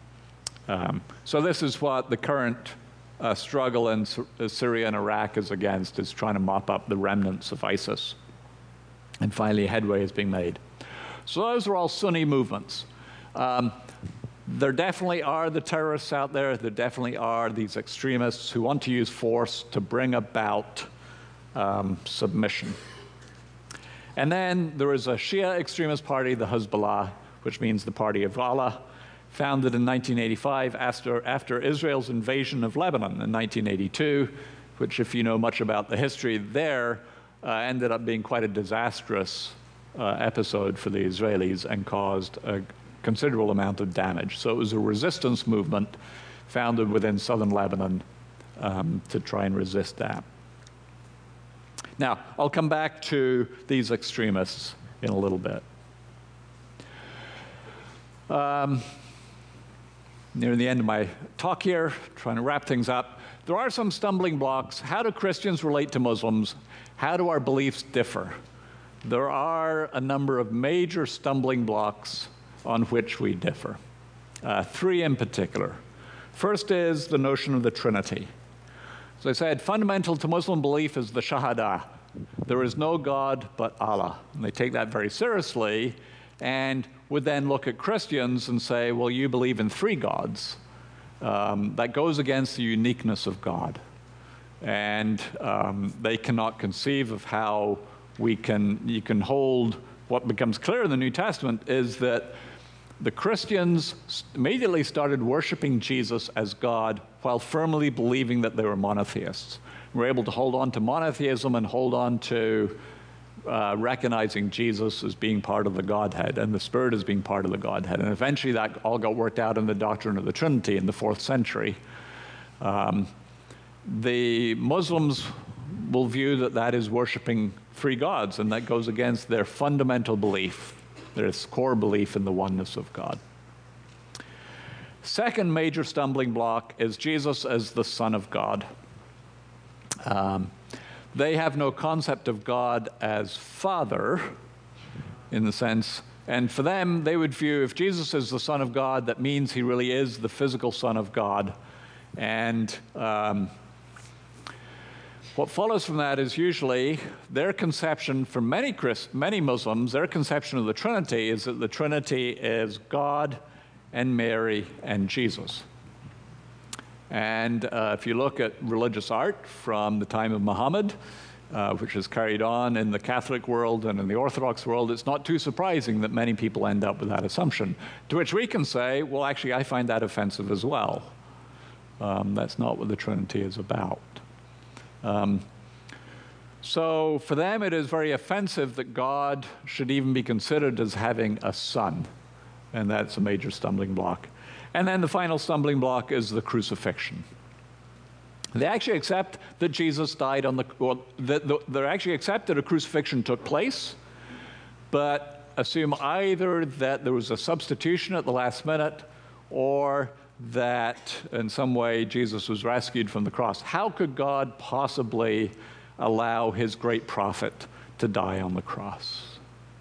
So this is what the current struggle in Syria and Iraq is against, is trying to mop up the remnants of ISIS. And finally, headway is being made. So those are all Sunni movements. There definitely are the terrorists out there. There definitely are these extremists who want to use force to bring about submission. And then there is a Shia extremist party, the Hezbollah, which means the Party of Allah, founded in 1985 after Israel's invasion of Lebanon in 1982, which, if you know much about the history there, ended up being quite a disastrous episode for the Israelis and caused a considerable amount of damage. So it was a resistance movement founded within southern Lebanon to try and resist that. Now, I'll come back to these extremists in a little bit. near the end of my talk here, trying to wrap things up. There are some stumbling blocks. How do Christians relate to Muslims? How do our beliefs differ? There are a number of major stumbling blocks on which we differ. Three in particular. First is the notion of the Trinity. As I said, fundamental to Muslim belief is the Shahada. There is no God but Allah. And they take that very seriously and would then look at Christians and say, well, you believe in three gods. That goes against the uniqueness of God. And they cannot conceive of how you can hold what becomes clear in the New Testament is that the Christians immediately started worshiping Jesus as God while firmly believing that they were monotheists. We're able to hold on to monotheism and hold on to recognizing Jesus as being part of the Godhead and the Spirit as being part of the Godhead. And eventually that all got worked out in the doctrine of the Trinity in the 4th century. The Muslims will view that that is worshiping three gods, and that goes against their fundamental belief, their core belief in the oneness of God. Second major stumbling block is Jesus as the Son of God. They have no concept of God as Father, in the sense, and for them, they would view if Jesus is the Son of God, that means he really is the physical Son of God. And what follows from that is usually their conception, for many Muslims, their conception of the Trinity is that the Trinity is God and Mary and Jesus. And if you look at religious art from the time of Muhammad, which is carried on in the Catholic world and in the Orthodox world, it's not too surprising that many people end up with that assumption. To which we can say, well, actually, I find that offensive as well. That's not what the Trinity is about. So for them, it is very offensive that God should even be considered as having a son. And that's a major stumbling block. And then the final stumbling block is the crucifixion. They actually accept that Jesus died on they actually accept that a crucifixion took place, but assume either that there was a substitution at the last minute or that in some way Jesus was rescued from the cross. How could God possibly allow his great prophet to die on the cross?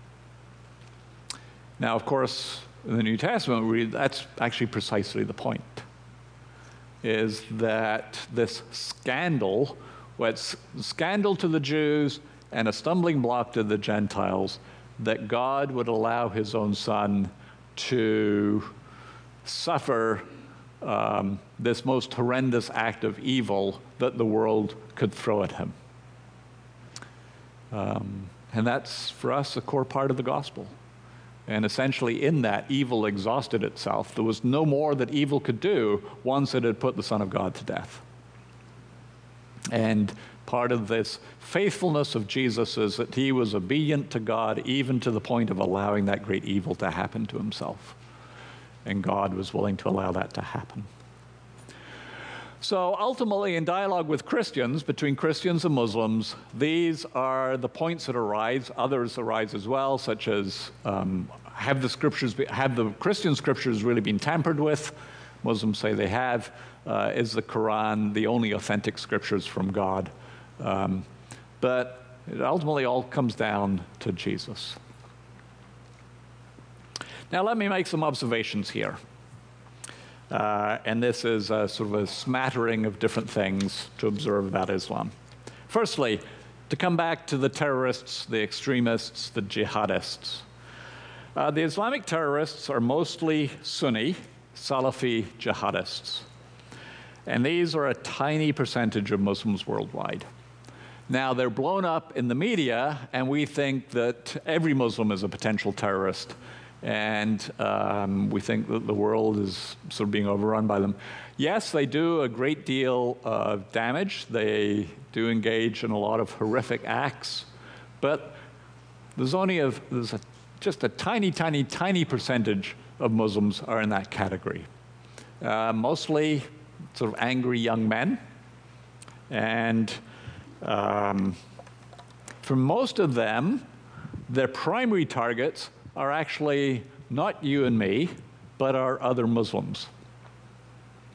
Now, of course, in the New Testament, we read that's actually precisely the point, is that this scandal, well, it's a scandal to the Jews and a stumbling block to the Gentiles, that God would allow his own son to suffer this most horrendous act of evil that the world could throw at him. And that's, for us, a core part of the gospel. And essentially in that, evil exhausted itself. There was no more that evil could do once it had put the Son of God to death. And part of this faithfulness of Jesus is that he was obedient to God even to the point of allowing that great evil to happen to himself. And God was willing to allow that to happen. So ultimately, in dialogue with Christians, between Christians and Muslims, these are the points that arise. Others arise as well, such as have the Christian scriptures really been tampered with? Muslims say they have. Is the Quran the only authentic scriptures from God? But it ultimately all comes down to Jesus. Now let me make some observations here. And this is sort of a smattering of different things to observe about Islam. Firstly, to come back to the terrorists, the extremists, the jihadists. The Islamic terrorists are mostly Sunni, Salafi jihadists. And these are a tiny percentage of Muslims worldwide. Now, they're blown up in the media, and we think that every Muslim is a potential terrorist. And we think that the world is sort of being overrun by them. Yes, they do a great deal of damage. They do engage in a lot of horrific acts. But there's just a tiny, tiny, tiny percentage of Muslims are in that category. Mostly sort of angry young men. And for most of them, their primary targets are actually not you and me, but are other Muslims.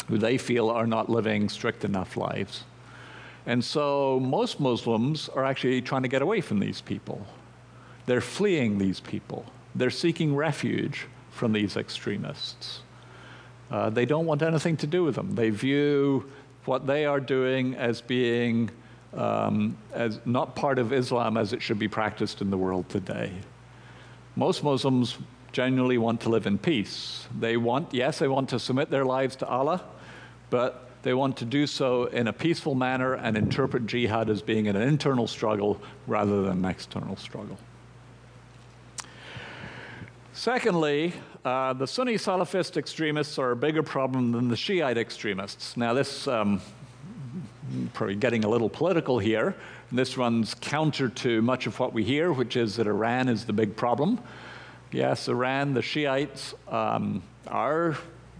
who they feel are not living strict enough lives. And so most Muslims are actually trying to get away from these people. They're fleeing these people. They're seeking refuge from these extremists. They don't want anything to do with them. They view what they are doing as being as not part of Islam as it should be practiced in the world today. Most Muslims genuinely want to live in peace. They want to submit their lives to Allah, but they want to do so in a peaceful manner and interpret jihad as being an internal struggle rather than an external struggle. Secondly, the Sunni Salafist extremists are a bigger problem than the Shiite extremists. Now this, probably getting a little political here, this runs counter to much of what we hear, which is that Iran is the big problem. Yes, Iran, the Shiites are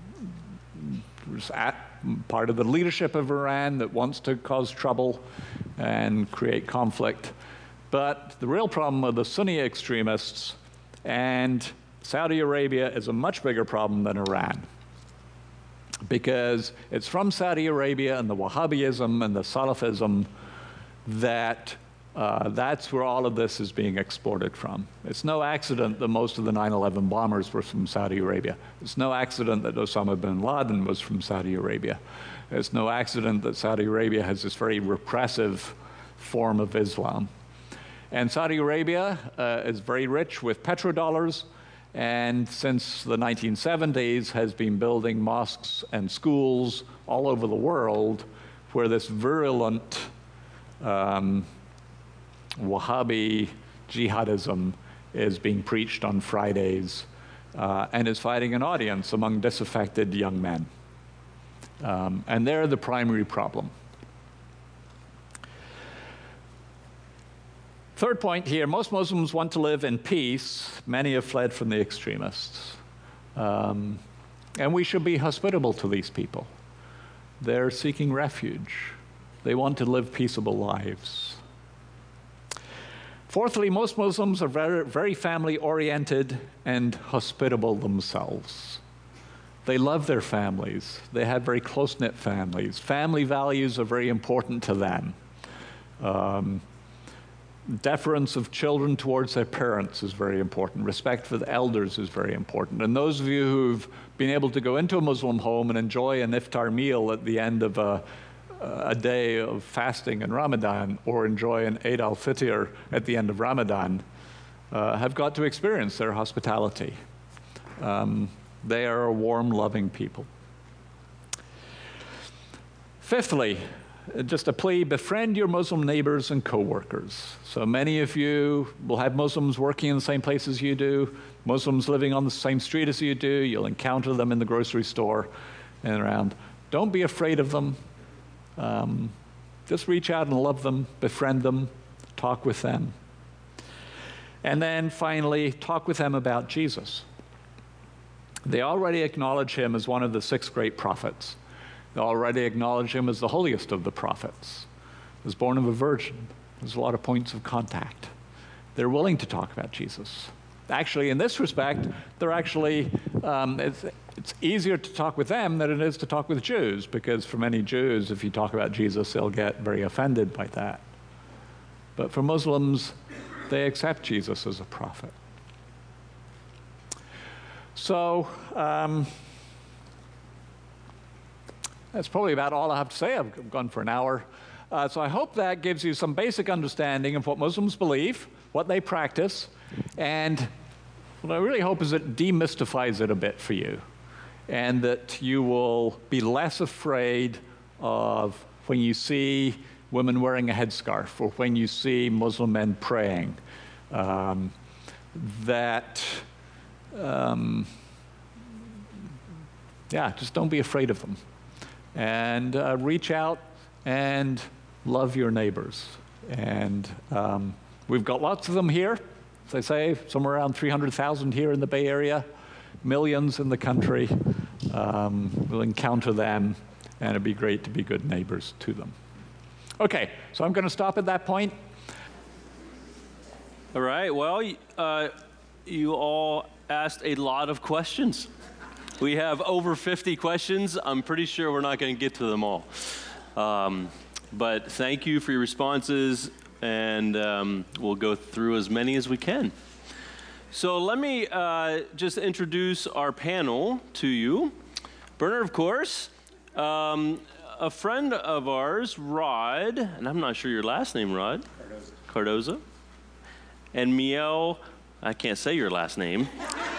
part of the leadership of Iran that wants to cause trouble and create conflict. But the real problem are the Sunni extremists, and Saudi Arabia is a much bigger problem than Iran, because it's from Saudi Arabia and the Wahhabism and the Salafism that that's where all of this is being exported from. It's no accident that most of the 9/11 bombers were from Saudi Arabia. It's no accident that Osama bin Laden was from Saudi Arabia. It's no accident that Saudi Arabia has this very repressive form of Islam. And Saudi Arabia is very rich with petrodollars, and since the 1970s has been building mosques and schools all over the world where this virulent Wahhabi jihadism is being preached on Fridays and is finding an audience among disaffected young men. And they're the primary problem. Third point here, most Muslims want to live in peace. Many have fled from the extremists. And we should be hospitable to these people. They're seeking refuge. They want to live peaceable lives. Fourthly, most Muslims are very, very family-oriented and hospitable themselves. They love their families. They have very close-knit families. Family values are very important to them. Deference of children towards their parents is very important. Respect for the elders is very important. And those of you who've been able to go into a Muslim home and enjoy an iftar meal at the end of a day of fasting in Ramadan, or enjoy an Eid al-Fitr at the end of Ramadan, have got to experience their hospitality. They are a warm, loving people. Fifthly, just a plea, befriend your Muslim neighbors and co-workers. So many of you will have Muslims working in the same place as you do, Muslims living on the same street as you do. You'll encounter them in the grocery store and around. Don't be afraid of them. Just reach out and love them, befriend them, talk with them. And then finally, talk with them about Jesus. They already acknowledge him as one of the 6 great prophets. They already acknowledge him as the holiest of the prophets. He was born of a virgin. There's a lot of points of contact. They're willing to talk about Jesus. Actually, in this respect, they're actually, it's easier to talk with them than it is to talk with Jews, because for many Jews, if you talk about Jesus, they'll get very offended by that. But for Muslims, they accept Jesus as a prophet. So, that's probably about all I have to say. I've gone for an hour. So I hope that gives you some basic understanding of what Muslims believe, what they practice, and what I really hope is it demystifies it a bit for you, and that you will be less afraid of when you see women wearing a headscarf or when you see Muslim men praying, just don't be afraid of them. And reach out and love your neighbors. And we've got lots of them here. As I say, somewhere around 300,000 here in the Bay Area, millions in the country. We'll encounter them, and it'd be great to be good neighbors to them. Okay, so I'm going to stop at that point. All right, well, you all asked a lot of questions. We have over 50 questions. I'm pretty sure we're not going to get to them all. But thank you for your responses, and we'll go through as many as we can. So let me just introduce our panel to you. Bernard, of course, a friend of ours, Rod, and I'm not sure your last name, Rod. Cardoza. And Miel, I can't say your last name.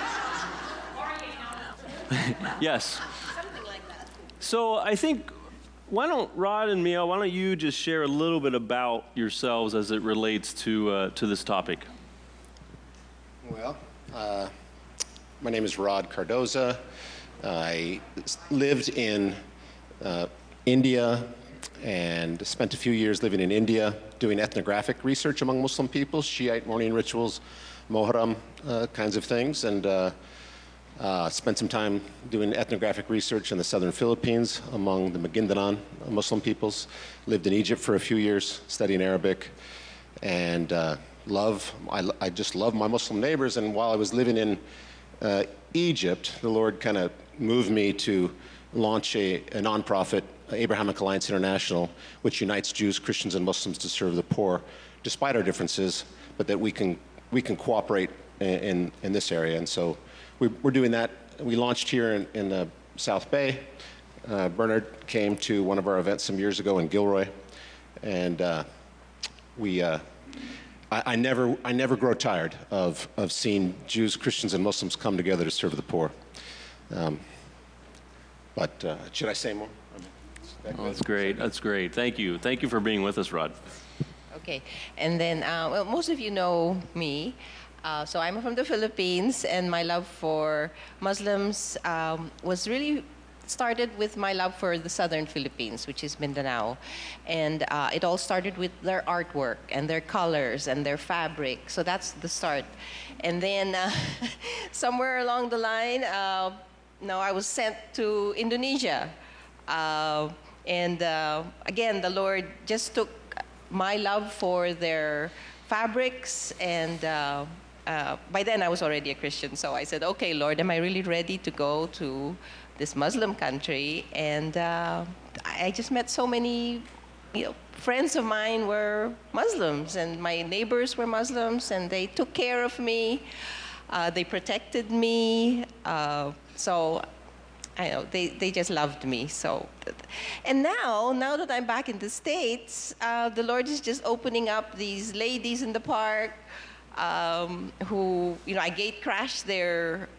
Yes. Something like that. So I think, Rod and Miel, why don't you just share a little bit about yourselves as it relates to this topic? Well, my name is Rod Cardoza. I lived in India and spent a few years living in India doing ethnographic research among Muslim people, Shiite mourning rituals, Mohram kinds of things, and spent some time doing ethnographic research in the southern Philippines among the Maguindanao Muslim peoples. Lived in Egypt for a few years studying Arabic, and I just love my Muslim neighbors. And while I was living in Egypt, the Lord kind of moved me to launch a nonprofit, Abrahamic Alliance International, which unites Jews, Christians, and Muslims to serve the poor, despite our differences, but that we can cooperate in this area. And so we're doing that. We launched here in South Bay. Bernard came to one of our events some years ago in Gilroy, and I never grow tired of seeing Jews, Christians, and Muslims come together to serve the poor. But should I say more? That's great. That's great. Thank you. Thank you for being with us, Rod. Okay, and then well, most of you know me. So I'm from the Philippines, and my love for Muslims was really started with my love for the southern Philippines, which is Mindanao. And it all started with their artwork and their colors and their fabric. So that's the start. And then somewhere along the line, I was sent to Indonesia. Again, the Lord just took my love for their fabrics, and by then I was already a Christian, so I said, okay, Lord, am I really ready to go to this Muslim country? And I just met so many, friends of mine were Muslims, and my neighbors were Muslims, and they took care of me. They protected me. So I know they just loved me. So, and now that I'm back in the States, the Lord is just opening up these ladies in the park who, I gate crashed their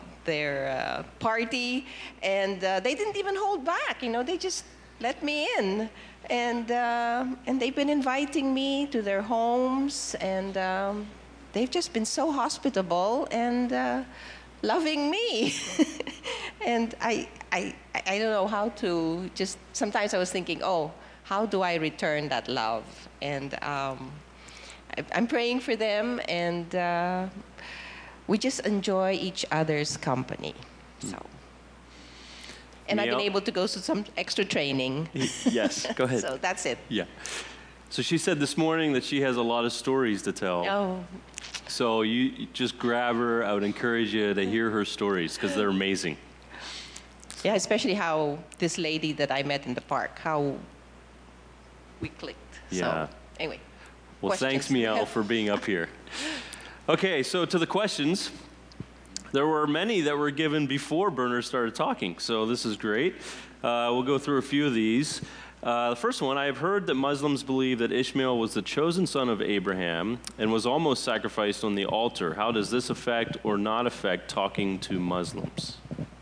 party, and they didn't even hold back. They just let me in, and they've been inviting me to their homes, and they've just been so hospitable and loving me. And I don't know how to just, sometimes I was thinking, how do I return that love? And I'm praying for them, and we just enjoy each other's company. So, and I've been able to go to some extra training. Yes, go ahead. So that's it. Yeah. So she said this morning that she has a lot of stories to tell. Oh. So you just grab her. I would encourage you to hear her stories because they're amazing. Yeah, especially how this lady that I met in the park, how we clicked. Yeah. So, anyway. Well, thanks, Miel, for being up here. Okay, so to the questions. There were many that were given before Bernard started talking, so this is great. We'll go through a few of these. The first one, I have heard that Muslims believe that Ishmael was the chosen son of Abraham and was almost sacrificed on the altar. How does this affect or not affect talking to Muslims?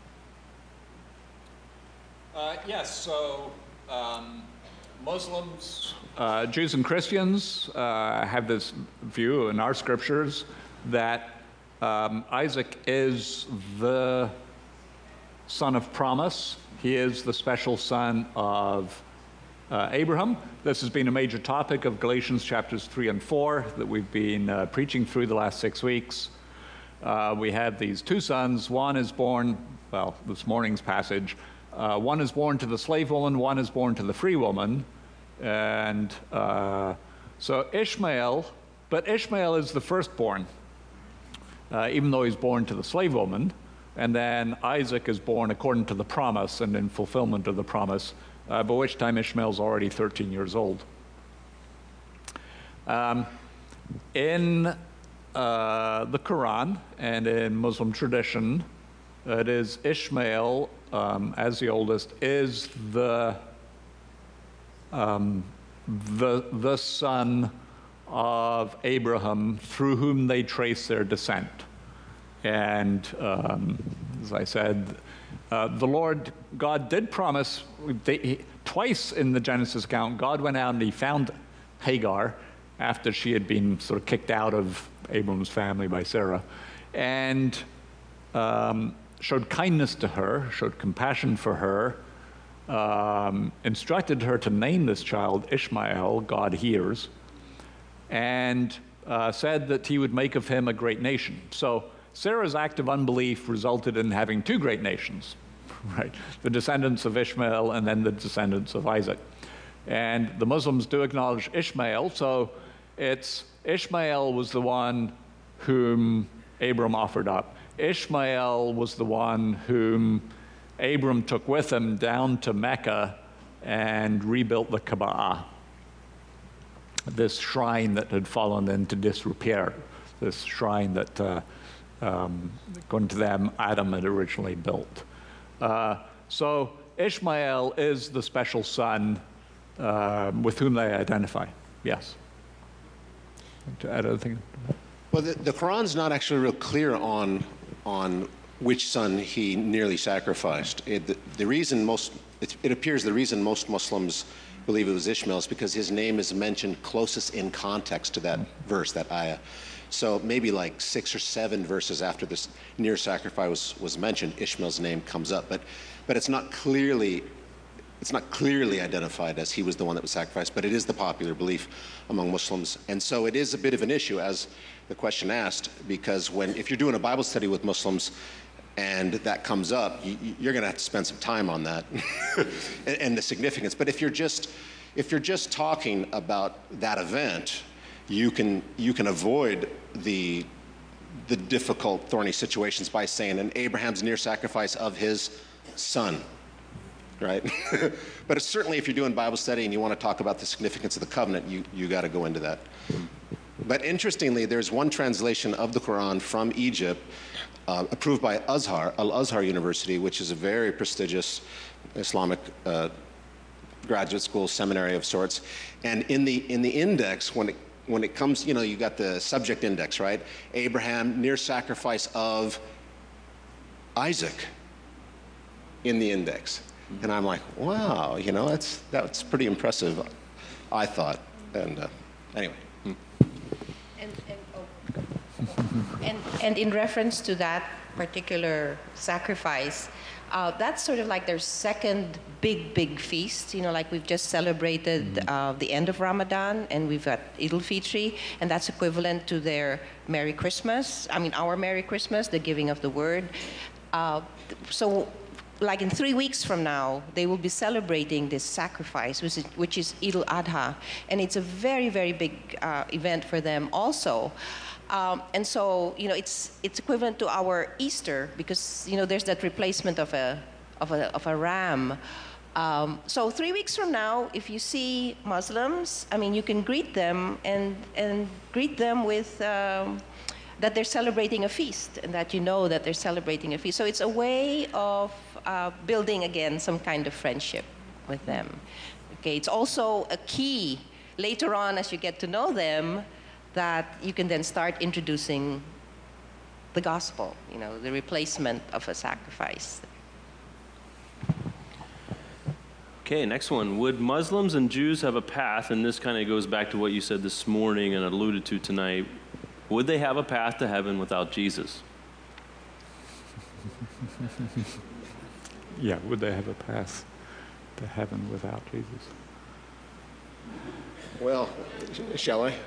Yes, so Muslims, Jews and Christians have this view in our scriptures that Isaac is the son of promise. He is the special son of Abraham. This has been a major topic of Galatians chapters 3 and 4 that we've been preaching through the last 6 weeks. We have these two sons. One is born, this morning's passage, one is born to the slave woman, one is born to the free woman. And so Ishmael is the firstborn, even though he's born to the slave woman. And then Isaac is born according to the promise and in fulfillment of the promise, by which time Ishmael's already 13 years old. In the Quran and in Muslim tradition, it is Ishmael, as the oldest, is the son of Abraham, through whom they trace their descent. And as I said, the Lord God did promise, twice in the Genesis account, God went out and he found Hagar after she had been sort of kicked out of Abram's family by Sarah, and showed kindness to her, showed compassion for her, instructed her to name this child Ishmael, God hears, and said that he would make of him a great nation. So Sarah's act of unbelief resulted in having two great nations, right? The descendants of Ishmael and then the descendants of Isaac. And the Muslims do acknowledge Ishmael, so it's Ishmael was the one whom Abram offered up. Ishmael was the one whom Abram took with him down to Mecca and rebuilt the Kaaba, this shrine that had fallen into disrepair, this shrine that, according to them, Adam had originally built. So Ishmael is the special son with whom they identify. Yes? To add anything? Well, the Quran's not actually real clear on which son he nearly sacrificed. It appears the reason most Muslims believe it was Ishmael is because his name is mentioned closest in context to that verse, that ayah. So maybe like 6 or 7 verses after this near sacrifice was mentioned, Ishmael's name comes up, but it's not clearly identified as he was the one that was sacrificed, but it is the popular belief among Muslims. And so it is a bit of an issue, as the question asked, because if you're doing a Bible study with Muslims and that comes up, you're going to have to spend some time on that and the significance. But if you're just talking about that event, you can avoid the difficult, thorny situations by saying, and Abraham's near sacrifice of his son. Right? But it's certainly, if you're doing Bible study and you want to talk about the significance of the covenant, you got to go into that. But interestingly, there's one translation of the Quran from Egypt approved by Al-Azhar University, which is a very prestigious Islamic graduate school seminary of sorts. And in the index, when it comes, you got the subject index, right? Abraham, near sacrifice of Isaac in the index. And I'm like, wow, that's pretty impressive, I thought. And anyway. And in reference to that particular sacrifice, that's sort of like their second big feast. Like we've just celebrated the end of Ramadan, and we've got Eid al-Fitr, and that's equivalent to their Merry Christmas. Our Merry Christmas, the giving of the word. So like in 3 weeks from now, they will be celebrating this sacrifice, which is Eid al-Adha. And it's a very, very big event for them also. And so, it's equivalent to our Easter because, there's that replacement of a ram. So 3 weeks from now, if you see Muslims, you can greet them and greet them with that they're celebrating a feast and that that they're celebrating a feast. So it's a way of building, again, some kind of friendship with them. Okay, it's also a key later on as you get to know them that you can then start introducing the gospel, the replacement of a sacrifice. Okay, next one. Would Muslims and Jews have a path, and this kind of goes back to what you said this morning and alluded to tonight, would they have a path to heaven without Jesus? Yeah, would they have a path to heaven without Jesus? Well, shall I?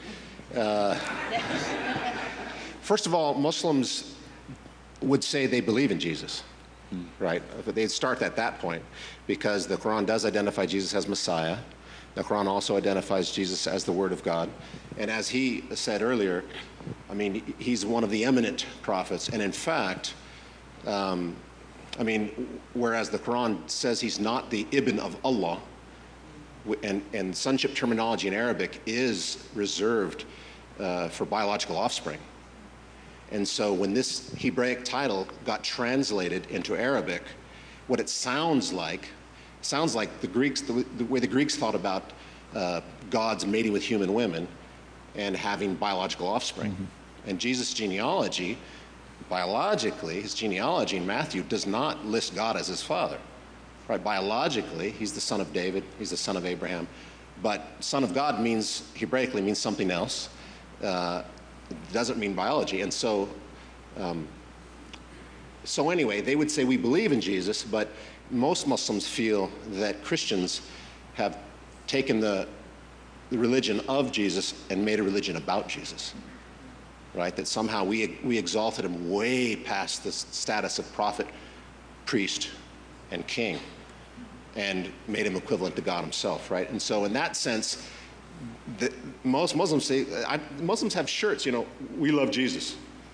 Mm-hmm. First of all, Muslims would say they believe in Jesus, right? They'd start at that point because the Quran does identify Jesus as Messiah. The Quran also identifies Jesus as the Word of God. And as he said earlier, he's one of the eminent prophets. And in fact, I mean, whereas the Quran says he's not the Ibn of Allah, and sonship terminology in Arabic is reserved for biological offspring. And so when this Hebraic title got translated into Arabic, what it sounds like the Greeks, the way the Greeks thought about gods mating with human women and having biological offspring. Mm-hmm. And Jesus' genealogy, biologically, his genealogy in Matthew does not list God as his father. Right? Biologically, he's the son of David, he's the son of Abraham. But son of God means, Hebraically, means something else. It doesn't mean biology. And so anyway, they would say we believe in Jesus, but most Muslims feel that Christians have taken the religion of Jesus and made a religion about Jesus. Right? That somehow we exalted him way past the status of prophet, priest, and king, and made him equivalent to God himself, right? And so in that sense, most Muslims say, Muslims have shirts, you know, we love Jesus.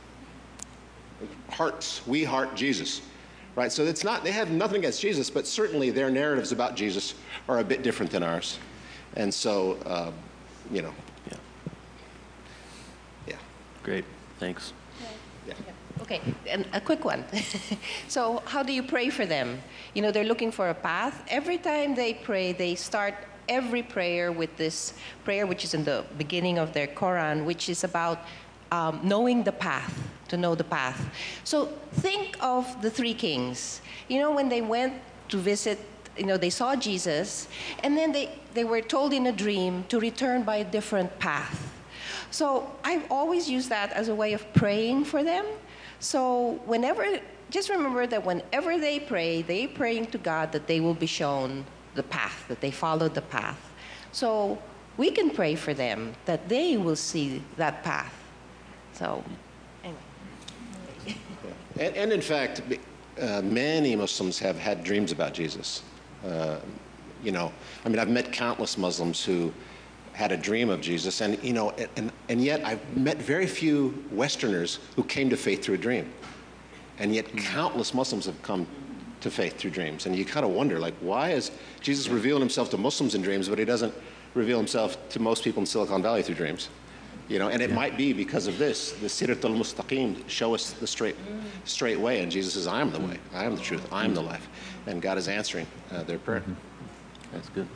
Hearts, we heart Jesus, right? So it's not, they have nothing against Jesus, but certainly their narratives about Jesus are a bit different than ours. And so, you know. Yeah. Yeah. Great, thanks. Yeah. Okay, and a quick one. So how do you pray for them? You know, they're looking for a path. Every time they pray, they start every prayer with this prayer, which is in the beginning of their Quran, which is about knowing the path, to know the path. So think of the three kings. You know, when they went to visit, you know, they saw Jesus, and then they were told in a dream to return by a different path. So I've always used that as a way of praying for them. So just remember that whenever they pray, they're praying to God that they will be shown the path, that they follow the path. So we can pray for them that they will see that path. So, anyway. And in fact, many Muslims have had dreams about Jesus. You know, I mean, I've met countless Muslims who had a dream of Jesus, and you know, and yet I've met very few Westerners who came to faith through a dream, and yet countless Muslims have come to faith through dreams. And you kind of wonder, like, why is Jesus revealing himself to Muslims in dreams, but he doesn't reveal himself to most people in Silicon Valley through dreams? You know, and it might be because of this, the Sirat al-Mustaqim, show us the straight way, and Jesus says, I am the way, I am the truth, I am the life, and God is answering their prayer. That's good.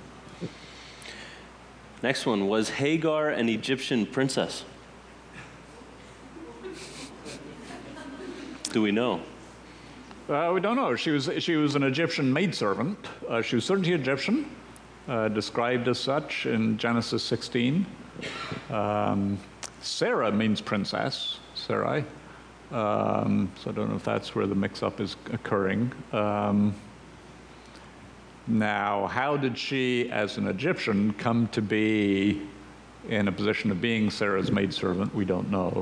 Next one, was Hagar an Egyptian princess? Do we know? We don't know. She was an Egyptian maidservant. She was certainly Egyptian, described as such in Genesis 16. Sarah means princess, Sarai. So I don't know if that's where the mix-up is occurring. Now, how did she, as an Egyptian, come to be in a position of being Sarah's maidservant? We don't know.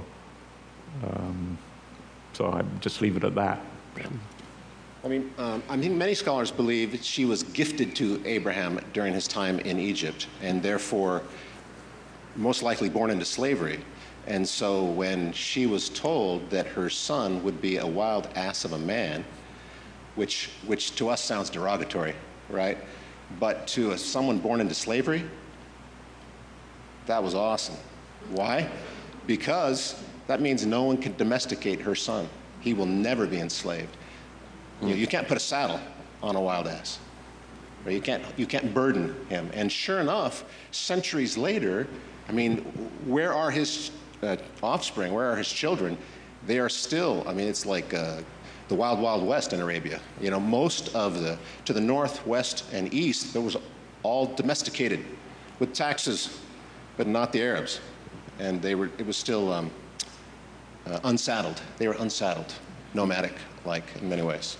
So I just leave it at that. I mean, many scholars believe that she was gifted to Abraham during his time in Egypt, and therefore most likely born into slavery. And so when she was told that her son would be a wild ass of a man, which to us sounds derogatory, right? But to someone born into slavery, that was awesome. Why? Because that means no one can domesticate her son. He will never be enslaved. You can't put a saddle on a wild ass. Right? You can't burden him. And sure enough, centuries later, I mean, where are his offspring? Where are his children? They are still, I mean, it's like the wild, wild west in Arabia. You know, most of to the north, west, and east, it was all domesticated with taxes, but not the Arabs. And it was still unsaddled. They were unsaddled, nomadic, like in many ways.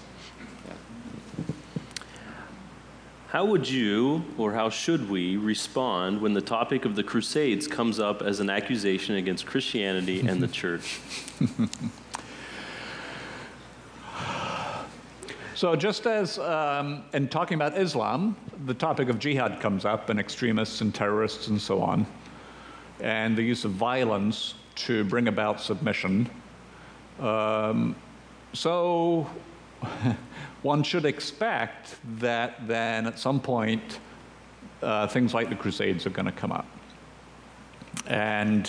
How would you, or how should we, respond when the topic of the Crusades comes up as an accusation against Christianity and the church? So just as in talking about Islam, the topic of jihad comes up, and extremists and terrorists and so on, and the use of violence to bring about submission, So one should expect that then at some point things like the Crusades are going to come up. And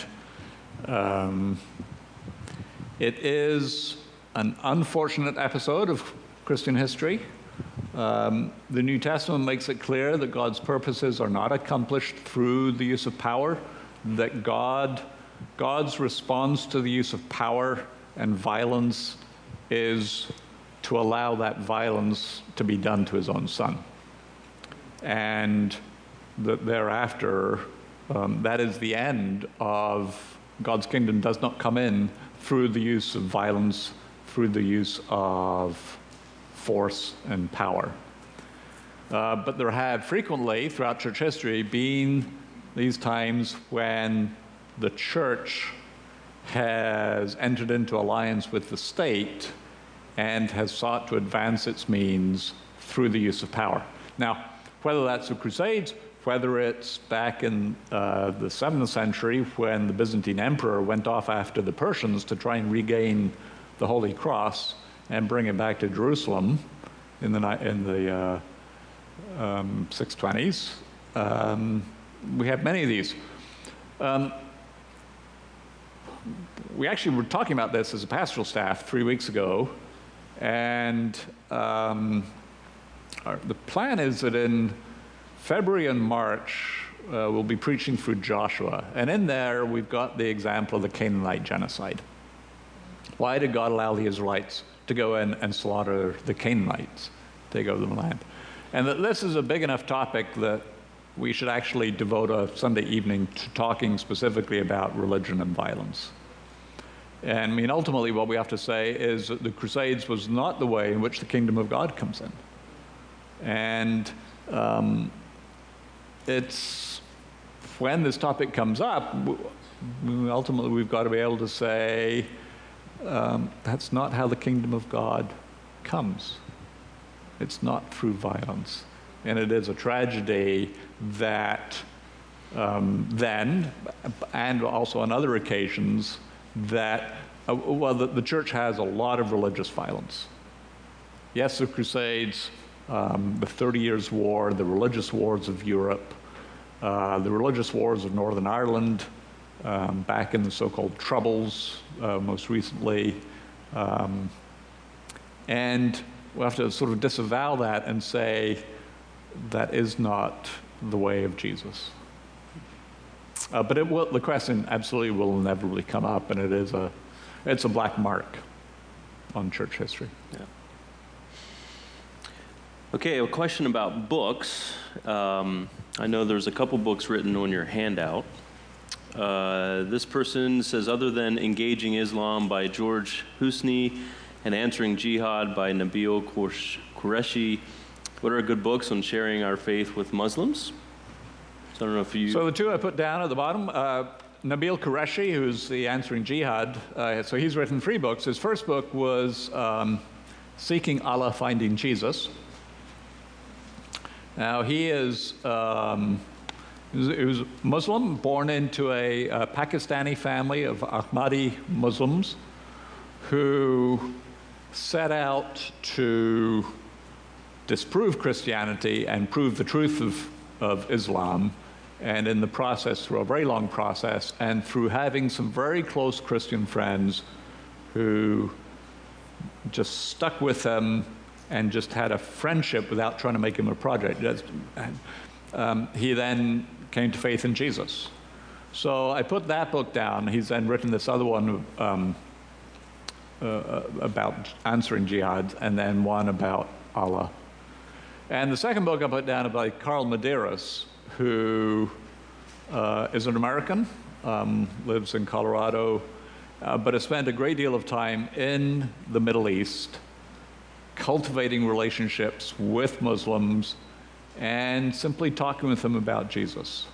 it is an unfortunate episode of Christian history. The New Testament makes it clear that God's purposes are not accomplished through the use of power, that God's response to the use of power and violence is to allow that violence to be done to his own son. And that thereafter, that is the end of God's kingdom does not come in through the use of violence, through the use of force and power. But there have frequently throughout church history been these times when the church has entered into alliance with the state and has sought to advance its means through the use of power. Now, whether that's the Crusades, whether it's back in the 7th century when the Byzantine emperor went off after the Persians to try and regain the Holy Cross and bring it back to Jerusalem in the 620s. We have many of these. We actually were talking about this as a pastoral staff 3 weeks ago, and the plan is that in February and March, we'll be preaching through Joshua. And in there, we've got the example of the Canaanite genocide. Why did God allow the Israelites to go in and slaughter the Canaanites, take over the land? And that this is a big enough topic that we should actually devote a Sunday evening to talking specifically about religion and violence. And I mean, ultimately, what we have to say is that the Crusades was not the way in which the kingdom of God comes in. And it's when this topic comes up, ultimately we've got to be able to say that's not how the kingdom of God comes. It's not through violence. And it is a tragedy that then, and also on other occasions, that the church has a lot of religious violence. Yes, the Crusades, the 30 Years' War, the religious wars of Europe, the religious wars of Northern Ireland, back in the so-called Troubles, most recently. And we have to sort of disavow that and say that is not the way of Jesus. But the question absolutely will inevitably come up, and it's a black mark on church history. Yeah. Okay, a question about books. I know there's a couple books written on your handout. This person says, other than Engaging Islam by George Husni and Answering Jihad by Nabil Qureshi, what are good books on sharing our faith with Muslims? So I don't know if you... So the two I put down at the bottom, Nabil Qureshi, who's the Answering Jihad, so he's written 3 books. His first book was Seeking Allah, Finding Jesus. Now, he was Muslim, born into a Pakistani family of Ahmadi Muslims who set out to disprove Christianity and prove the truth of Islam, and in the process, through a very long process, and through having some very close Christian friends who just stuck with him and just had a friendship without trying to make him a project. He then came to faith in Jesus. So I put that book down. He's then written this other one about answering jihad, and then one about Allah. And the second book I put down is by Carl Medeiros, who is an American, lives in Colorado, but has spent a great deal of time in the Middle East, cultivating relationships with Muslims and simply talking with them about Jesus.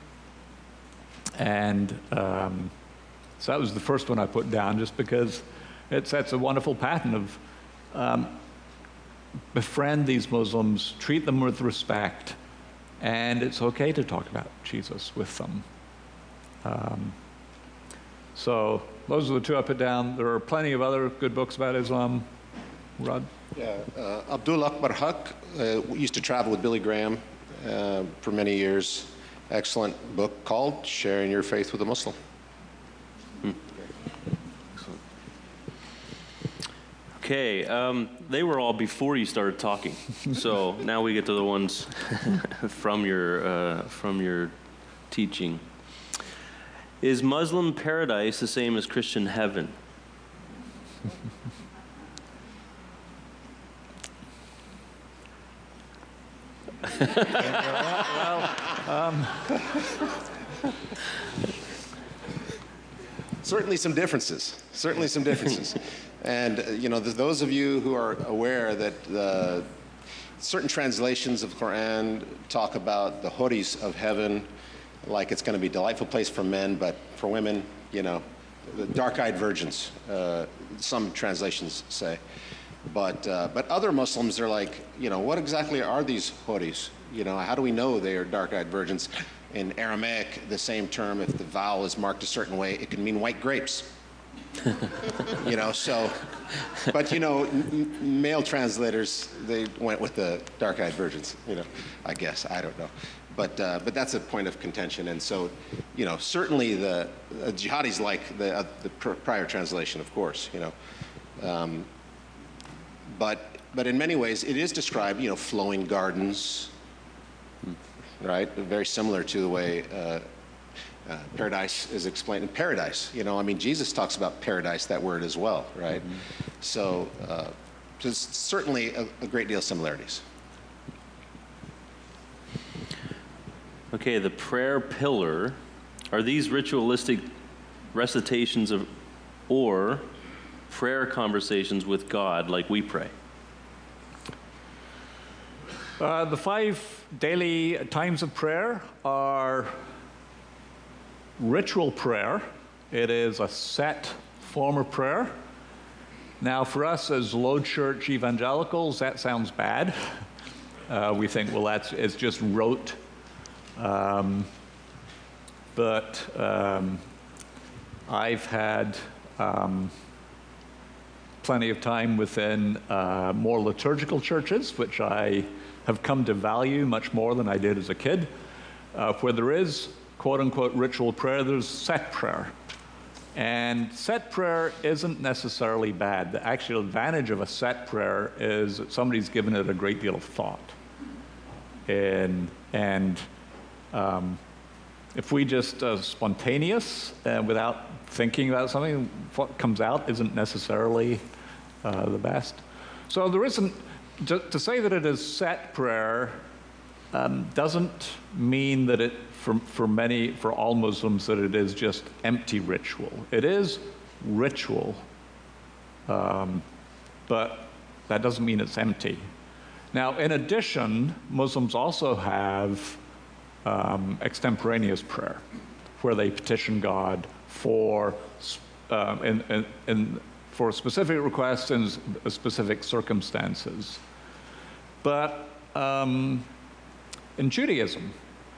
And so that was the first one I put down, just because it sets a wonderful pattern of befriend these Muslims, treat them with respect, and it's okay to talk about Jesus with them. So those are the two I put down. There are plenty of other good books about Islam. Rod? Yeah, Abdul Akbar Haq used to travel with Billy Graham for many years. Excellent book called Sharing Your Faith with a Muslim. Okay, they were all before you started talking. So now we get to the ones from your teaching. Is Muslim paradise the same as Christian heaven? Certainly some differences. Certainly some differences. And, those of you who are aware that certain translations of the Quran talk about the huris of heaven, like it's going to be a delightful place for men, but for women, the dark-eyed virgins, some translations say. But other Muslims are like, what exactly are these huris? How do we know they are dark-eyed virgins? In Aramaic, the same term, if the vowel is marked a certain way, it can mean white grapes. But male translators, they went with the dark-eyed virgins, I guess, I don't know. But that's a point of contention. And so, certainly the jihadis like the prior translation, of course, But in many ways, it is described, flowing gardens, right? Very similar to the way paradise is explained in paradise. Jesus talks about paradise, that word as well, right? Mm-hmm. So there's certainly a great deal of similarities. Okay, the prayer pillar. Are these ritualistic recitations of, or prayer conversations with God like we pray? The 5 daily times of prayer are ritual prayer. It is a set form of prayer. Now, for us as low church evangelicals, that sounds bad. We think, well, it's just rote. But I've had plenty of time within more liturgical churches, which I have come to value much more than I did as a kid. Where there is quote-unquote ritual prayer, there's set prayer. And set prayer isn't necessarily bad. The actual advantage of a set prayer is that somebody's given it a great deal of thought. And if we just spontaneous without thinking about something, what comes out isn't necessarily the best. So there isn't, to say that it is set prayer doesn't mean that it, for all Muslims, that it is just empty ritual. It is ritual, but that doesn't mean it's empty. Now, in addition, Muslims also have extemporaneous prayer, where they petition God for for specific requests in specific circumstances. But in Judaism,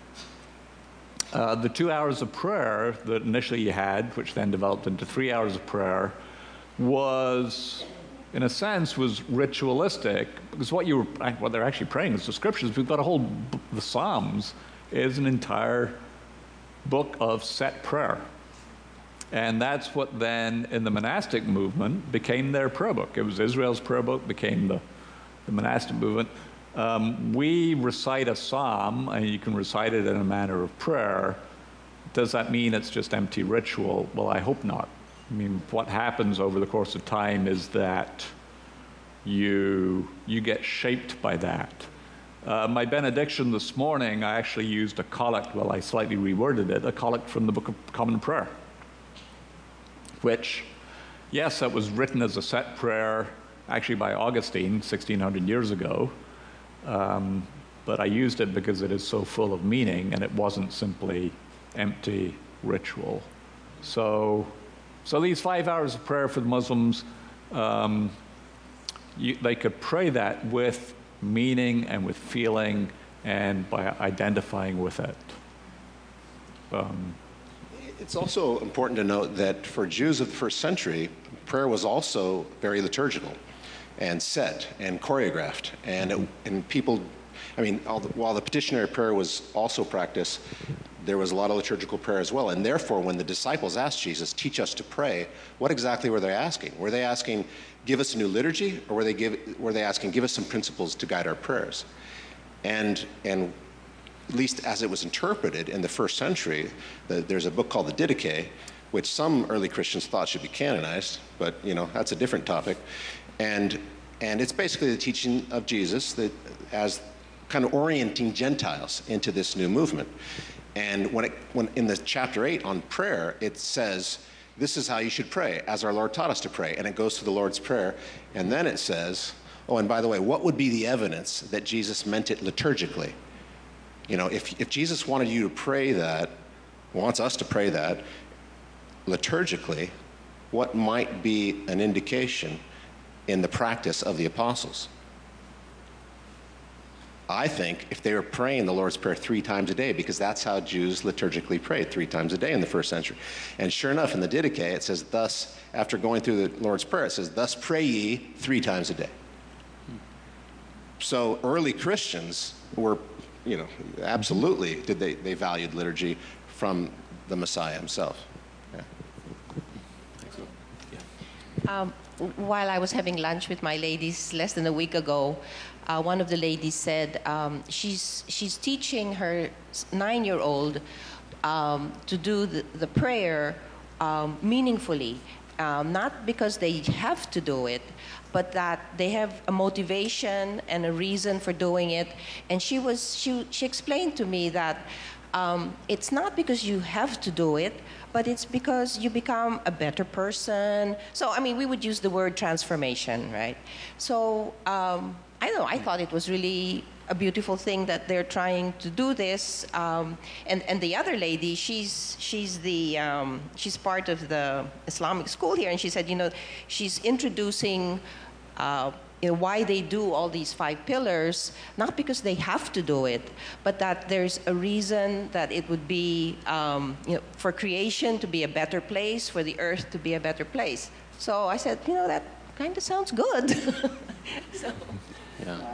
the 2 hours of prayer that initially you had, which then developed into 3 hours of prayer, was, in a sense, was ritualistic, because what they're actually praying is the scriptures. We've got the Psalms is an entire book of set prayer. And that's what then, in the monastic movement, became their prayer book. It was Israel's prayer book, became the monastic movement. We recite a psalm, and you can recite it in a manner of prayer. Does that mean it's just empty ritual? Well, I hope not. I mean, what happens over the course of time is that you get shaped by that. My benediction this morning, I actually used a collect, well, I slightly reworded it, a collect from the Book of Common Prayer, which, yes, that was written as a set prayer, actually by Augustine, 1600 years ago, but I used it because it is so full of meaning, and it wasn't simply empty ritual. So these 5 hours of prayer for the Muslims, they could pray that with meaning and with feeling and by identifying with it. It's also important to note that for Jews of the first century, prayer was also very liturgical. and set and choreographed. And people, I mean, while the petitionary prayer was also practiced, there was a lot of liturgical prayer as well. And therefore, when the disciples asked Jesus, teach us to pray, what exactly were they asking? Were they asking, give us a new liturgy? Or were they asking, give us some principles to guide our prayers? And at least as it was interpreted in the first century, there's a book called the Didache, which some early Christians thought should be canonized, but that's a different topic. And it's basically the teaching of Jesus that as kind of orienting Gentiles into this new movement. And when in the chapter 8 on prayer, it says, this is how you should pray, as our Lord taught us to pray. And it goes to the Lord's Prayer. And then it says, oh, and by the way, what would be the evidence that Jesus meant it liturgically? If Jesus wanted you to pray that, wants us to pray that liturgically, what might be an indication in the practice of the apostles? I think if they were praying the Lord's Prayer 3 times a day, because that's how Jews liturgically prayed 3 times a day in the first century. And sure enough, in the Didache, it says, thus, after going through the Lord's Prayer, it says, thus pray ye 3 times a day. So early Christians were, absolutely they valued liturgy from the Messiah himself. Yeah. While I was having lunch with my ladies less than a week ago, one of the ladies said she's teaching her 9-year-old to do the prayer meaningfully, not because they have to do it, but that they have a motivation and a reason for doing it. And she explained to me that it's not because you have to do it, but it's because you become a better person. So, I mean, we would use the word transformation, right? So, I don't know, I thought it was really a beautiful thing that they're trying to do this. And the other lady, she's part of the Islamic school here, and she said, she's introducing why they do all these 5 pillars, not because they have to do it, but that there's a reason that it would be, for creation to be a better place, for the earth to be a better place. So I said, that kind of sounds good. So, yeah.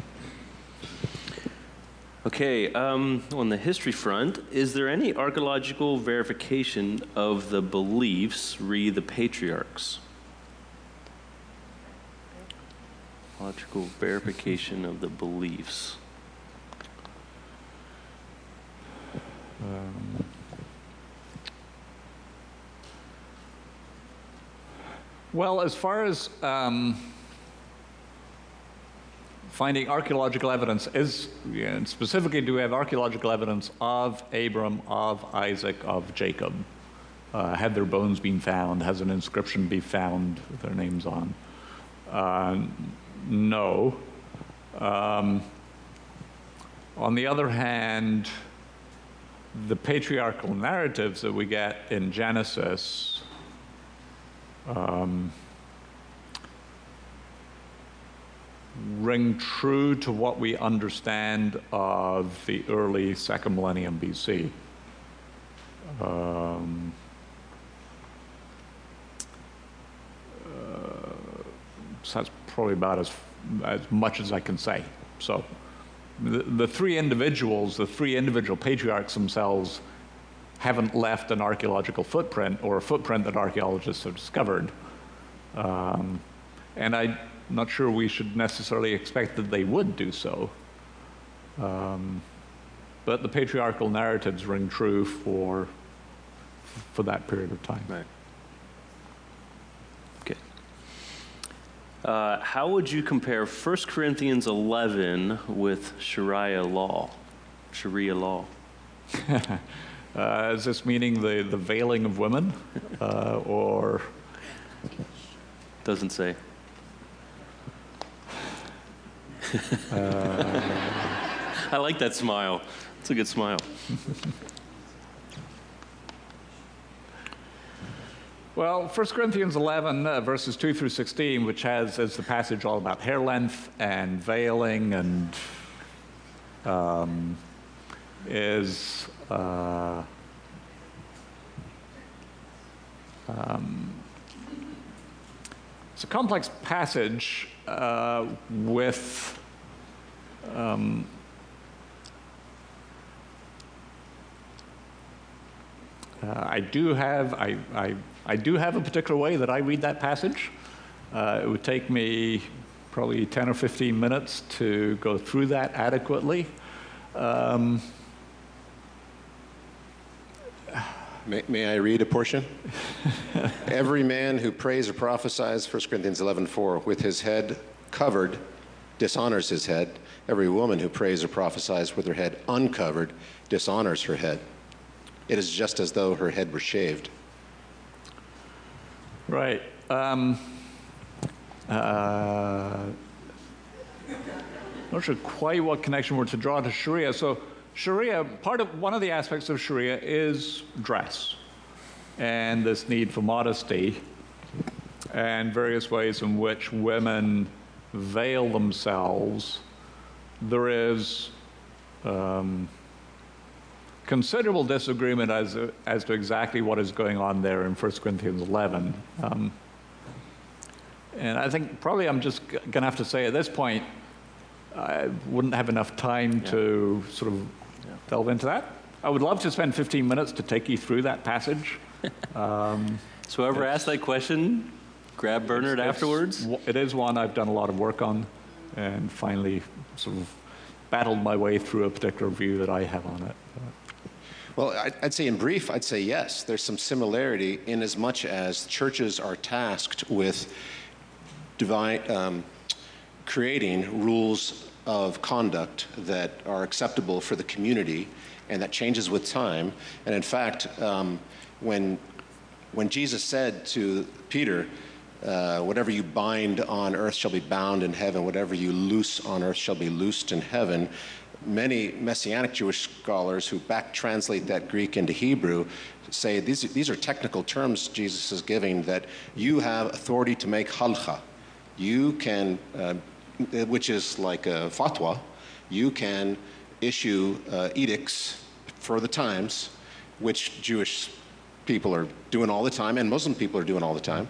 Okay, on the history front, is there any archaeological verification of the beliefs re the patriarchs? Archaeological verification of the beliefs. Well, as far as finding archaeological evidence specifically, do we have archaeological evidence of Abram, of Isaac, of Jacob? Had their bones been found? Has an inscription been found with their names on? No. On the other hand, the patriarchal narratives that we get in Genesis ring true to what we understand of the early 2nd millennium BC. So that's probably about as much as I can say. So the 3 individual patriarchs themselves haven't left an archaeological footprint or a footprint that archaeologists have discovered. And I'm not sure we should necessarily expect that they would do so. But the patriarchal narratives ring true for that period of time. Right. Okay. How would you compare 1 Corinthians 11 with Sharia law? Sharia law. Is this meaning the veiling of women, or? Doesn't say. I like that smile. It's a good smile. Well, 1 Corinthians 11, verses 2 through 16, which is the passage all about hair length and veiling, and is it's a complex passage with I do have a particular way that I read that passage. It would take me probably 10 or 15 minutes to go through that adequately. May I read a portion? Every man who prays or prophesies, 1 Corinthians 11:4, with his head covered dishonors his head. Every woman who prays or prophesies with her head uncovered dishonors her head. It is just as though her head were shaved. Right. Not sure quite what connection we're to draw to Sharia. So Sharia, one of the aspects of Sharia is dress and this need for modesty and various ways in which women veil themselves. There is considerable disagreement as to exactly what is going on there in 1 Corinthians 11. And I think probably I'm just going to have to say at this point, I wouldn't have enough time to sort of delve into that. I would love to spend 15 minutes to take you through that passage. So whoever asked that question, grab Bernard afterwards? It is one I've done a lot of work on and finally sort of battled my way through a particular view that I have on it. Well, I'd say in brief, I'd say yes. There's some similarity in as much as churches are tasked with creating rules of conduct that are acceptable for the community and that changes with time. And in fact, when Jesus said to Peter, whatever you bind on earth shall be bound in heaven, whatever you loose on earth shall be loosed in heaven, many Messianic Jewish scholars who back translate that Greek into Hebrew say these are technical terms Jesus is giving, that you have authority to make halcha. You can, which is like a fatwa, you can issue edicts for the times, which Jewish people are doing all the time, and Muslim people are doing all the time,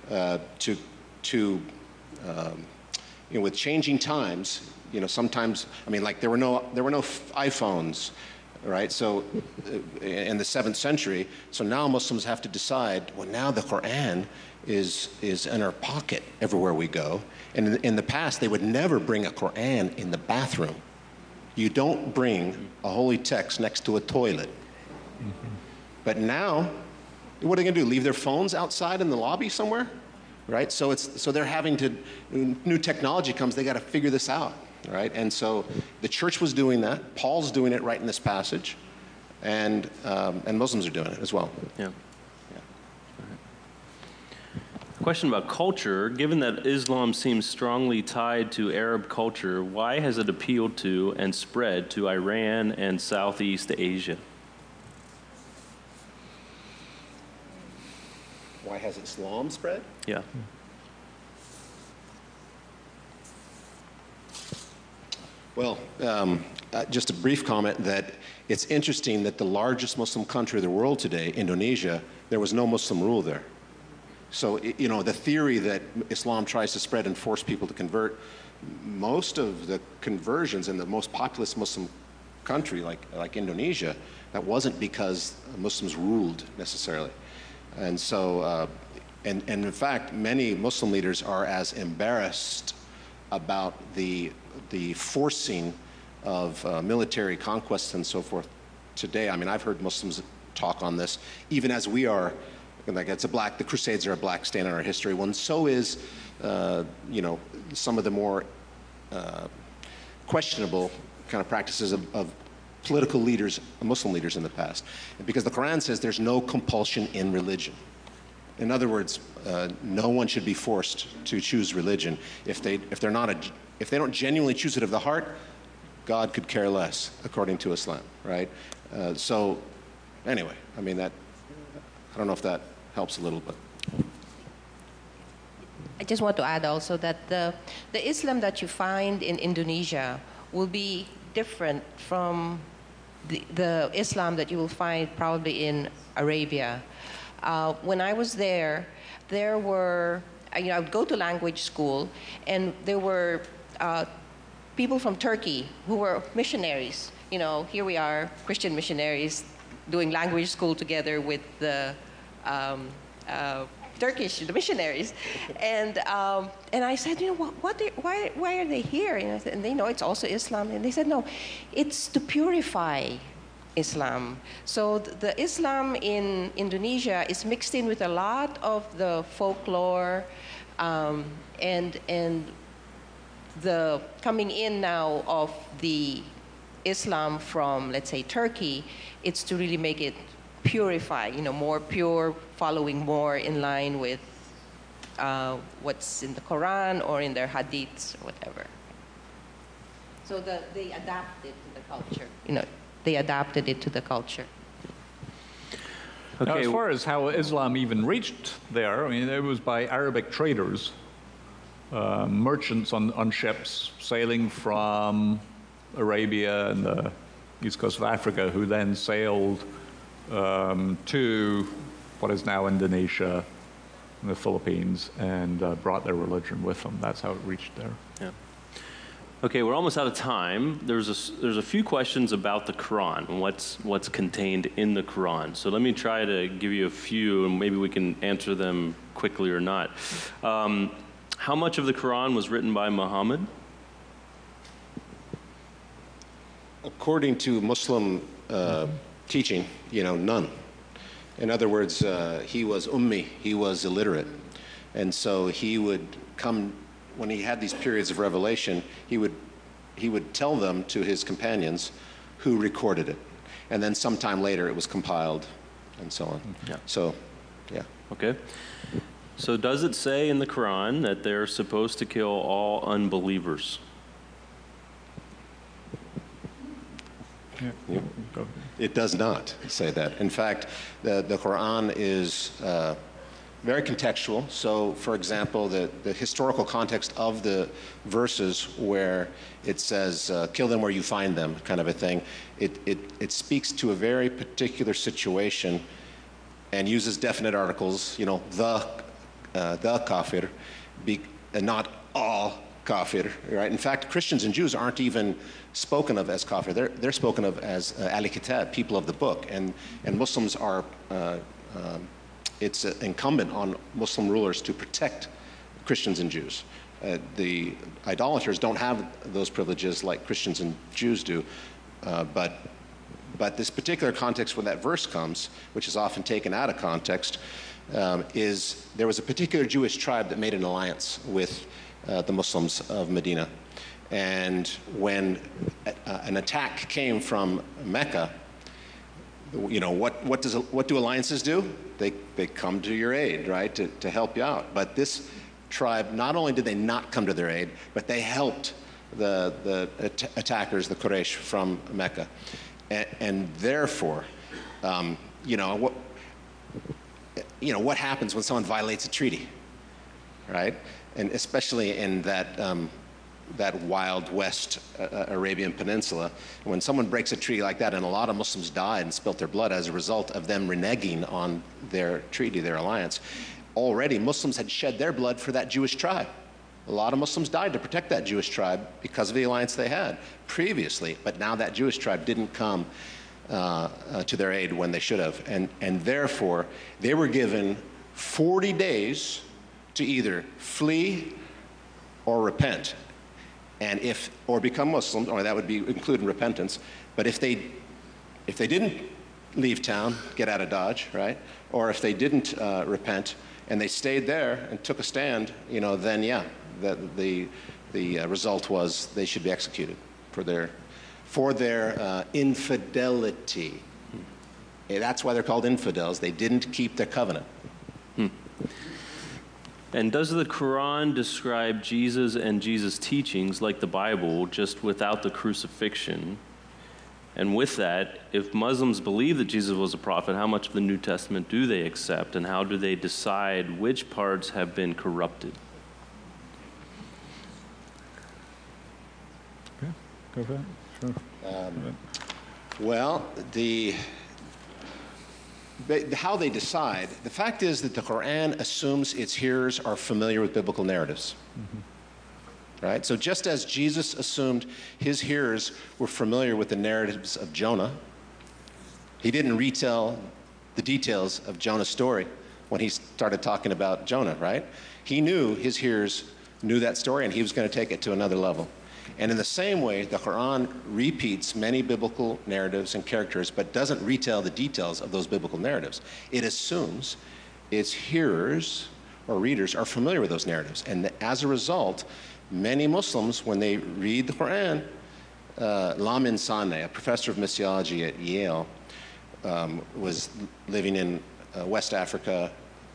with changing times. Sometimes, like there were no iPhones, right? So in the 7th century, so now Muslims have to decide, well, now the Quran is in our pocket everywhere we go. And in the past, they would never bring a Quran in the bathroom. You don't bring a holy text next to a toilet. Mm-hmm. But now, what are they going to do? Leave their phones outside in the lobby somewhere? Right? So they're having to, new technology comes, they got to figure this out. Right? And so the church was doing that. Paul's doing it right in this passage. And Muslims are doing it as well. Yeah. Question about culture. Given that Islam seems strongly tied to Arab culture, why has it appealed to and spread to Iran and Southeast Asia? Why has Islam spread? Yeah. Well, just a brief comment that it's interesting that the largest Muslim country of the world today, Indonesia, there was no Muslim rule there. So, the theory that Islam tries to spread and force people to convert, most of the conversions in the most populous Muslim country, like Indonesia, that wasn't because Muslims ruled necessarily. And so, and in fact, many Muslim leaders are as embarrassed about the forcing of military conquests and so forth today. I've heard Muslims talk on this, even as we are. Like the Crusades are a black stain on our history. Well, and so is, some of the more questionable kind of practices of political leaders, Muslim leaders in the past. And because the Quran says there's no compulsion in religion. In other words, no one should be forced to choose religion. If they don't genuinely choose it of the heart, God could care less, according to Islam, right? So, anyway, I don't know if that helps a little bit. I just want to add also that the Islam that you find in Indonesia will be different from the Islam that you will find probably in Arabia. When I was there were I would go to language school, and there were people from Turkey who were missionaries. Here we are, Christian missionaries, doing language school together with the the missionaries, and I said, why are they here? And they know it's also Islam, and they said, no, it's to purify Islam. So the Islam in Indonesia is mixed in with a lot of the folklore, and the coming in now of the Islam from, let's say, Turkey. It's to really make it purify, more pure, following more in line with what's in the Quran or in their hadiths or whatever. So they adapted to the culture. They adapted it to the culture. Now, as far as how Islam even reached there, it was by Arabic traders, merchants on ships sailing from Arabia and the east coast of Africa, who then sailed to what is now Indonesia and the Philippines, and brought their religion with them. That's how it reached there. Yeah. Okay, we're almost out of time. There's a few questions about the Quran and what's contained in the Quran. So let me try to give you a few, and maybe we can answer them quickly or not. How much of the Quran was written by Muhammad? According to Muslim teaching, none. In other words, he was ummi, he was illiterate. And so he would come, when he had these periods of revelation, he would tell them to his companions who recorded it. And then sometime later it was compiled and so on. Yeah. So, yeah. Okay. So does it say in the Quran that they're supposed to kill all unbelievers? Yeah. It does not say that. In fact, the Quran is very contextual. So, for example, the historical context of the verses where it says, kill them where you find them, kind of a thing, it speaks to a very particular situation and uses definite articles, the kafir, and not all kafir, right? In fact, Christians and Jews aren't even spoken of as kafir. They're spoken of as al-kitab, people of the book, and Muslims are. It's incumbent on Muslim rulers to protect Christians and Jews. The idolaters don't have those privileges like Christians and Jews do, but this particular context where that verse comes, which is often taken out of context, is there was a particular Jewish tribe that made an alliance with the Muslims of Medina. And when an attack came from Mecca, what do alliances do? They come to your aid, right, to help you out. But this tribe, not only did they not come to their aid, but they helped the attackers, the Quraysh from Mecca. And therefore, what happens when someone violates a treaty, right? And especially in that Wild West Arabian Peninsula, when someone breaks a treaty like that, and a lot of Muslims died and spilt their blood as a result of them reneging on their treaty, their alliance, already Muslims had shed their blood for that Jewish tribe. A lot of Muslims died to protect that Jewish tribe because of the alliance they had previously, but now that Jewish tribe didn't come to their aid when they should have. And therefore, they were given 40 days to either flee or repent. Or become Muslims, or that would be including repentance. But if they didn't leave town, get out of Dodge, right? Or if they didn't repent and they stayed there and took a stand, then yeah, the result was they should be executed for their infidelity. That's why they're called infidels. They didn't keep their covenant. And does the Quran describe Jesus and Jesus' teachings like the Bible, just without the crucifixion? And with that, if Muslims believe that Jesus was a prophet, how much of the New Testament do they accept, and how do they decide which parts have been corrupted? Okay, go for it. Sure. Well, how they decide, the fact is that the Quran assumes its hearers are familiar with biblical narratives. Right? So just as Jesus assumed his hearers were familiar with the narratives of Jonah, he didn't retell the details of Jonah's story when he started talking about Jonah, right? He knew his hearers knew that story, and he was going to take it to another level. And in the same way, the Quran repeats many biblical narratives and characters, but doesn't retell the details of those biblical narratives. It assumes its hearers or readers are familiar with those narratives. And as a result, many Muslims, when they read the Quran, Lamin Saneh, a professor of missiology at Yale, was living in West Africa,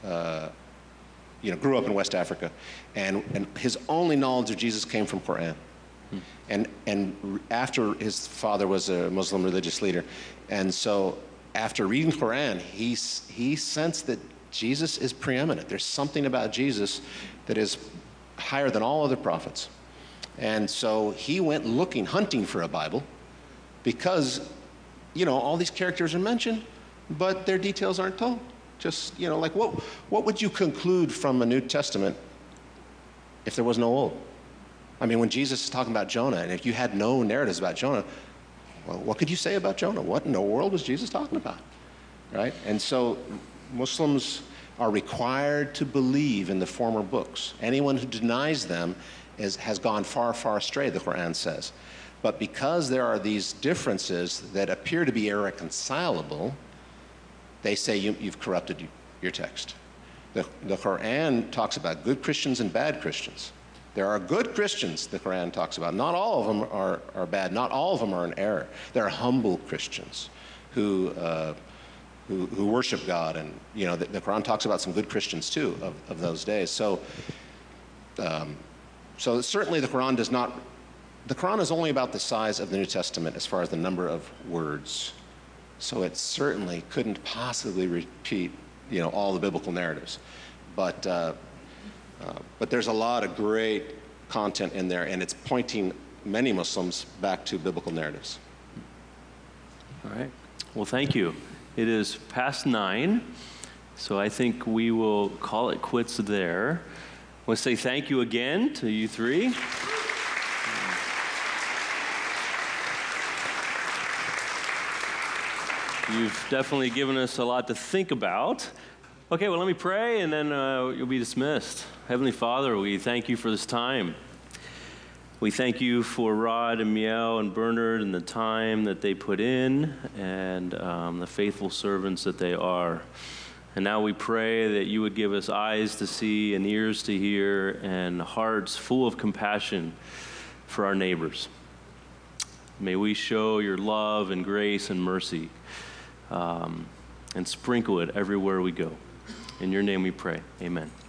grew up in West Africa, and his only knowledge of Jesus came from Quran. And after his father was a Muslim religious leader, and so after reading the Quran, he sensed that Jesus is preeminent. There's something about Jesus that is higher than all other prophets. And so he went hunting for a Bible, because, all these characters are mentioned, but their details aren't told. Just, like what would you conclude from a New Testament if there was no Old? I mean, when Jesus is talking about Jonah, and if you had no narratives about Jonah, well, what could you say about Jonah? What in the world was Jesus talking about, right? And so Muslims are required to believe in the former books. Anyone who denies them has gone far, far astray, the Quran says. But because there are these differences that appear to be irreconcilable, they say you've corrupted your text. The Quran talks about good Christians and bad Christians. There are good Christians, the Quran talks about. Not all of them are bad. Not all of them are in error. There are humble Christians who worship God. And, the Quran talks about some good Christians, too, of those days. So certainly the Quran does not... The Quran is only about the size of the New Testament as far as the number of words. So it certainly couldn't possibly repeat, all the biblical narratives. But there's a lot of great content in there, and it's pointing many Muslims back to biblical narratives. All right. Well, thank you. It is past 9, so I think we will call it quits there. I want to say thank you again to you three. You've definitely given us a lot to think about. Okay, well, let me pray, and then you'll be dismissed. Heavenly Father, we thank you for this time. We thank you for Rod and Miel and Bernard and the time that they put in, and the faithful servants that they are. And now we pray that you would give us eyes to see and ears to hear and hearts full of compassion for our neighbors. May we show your love and grace and mercy, and sprinkle it everywhere we go. In your name we pray. Amen.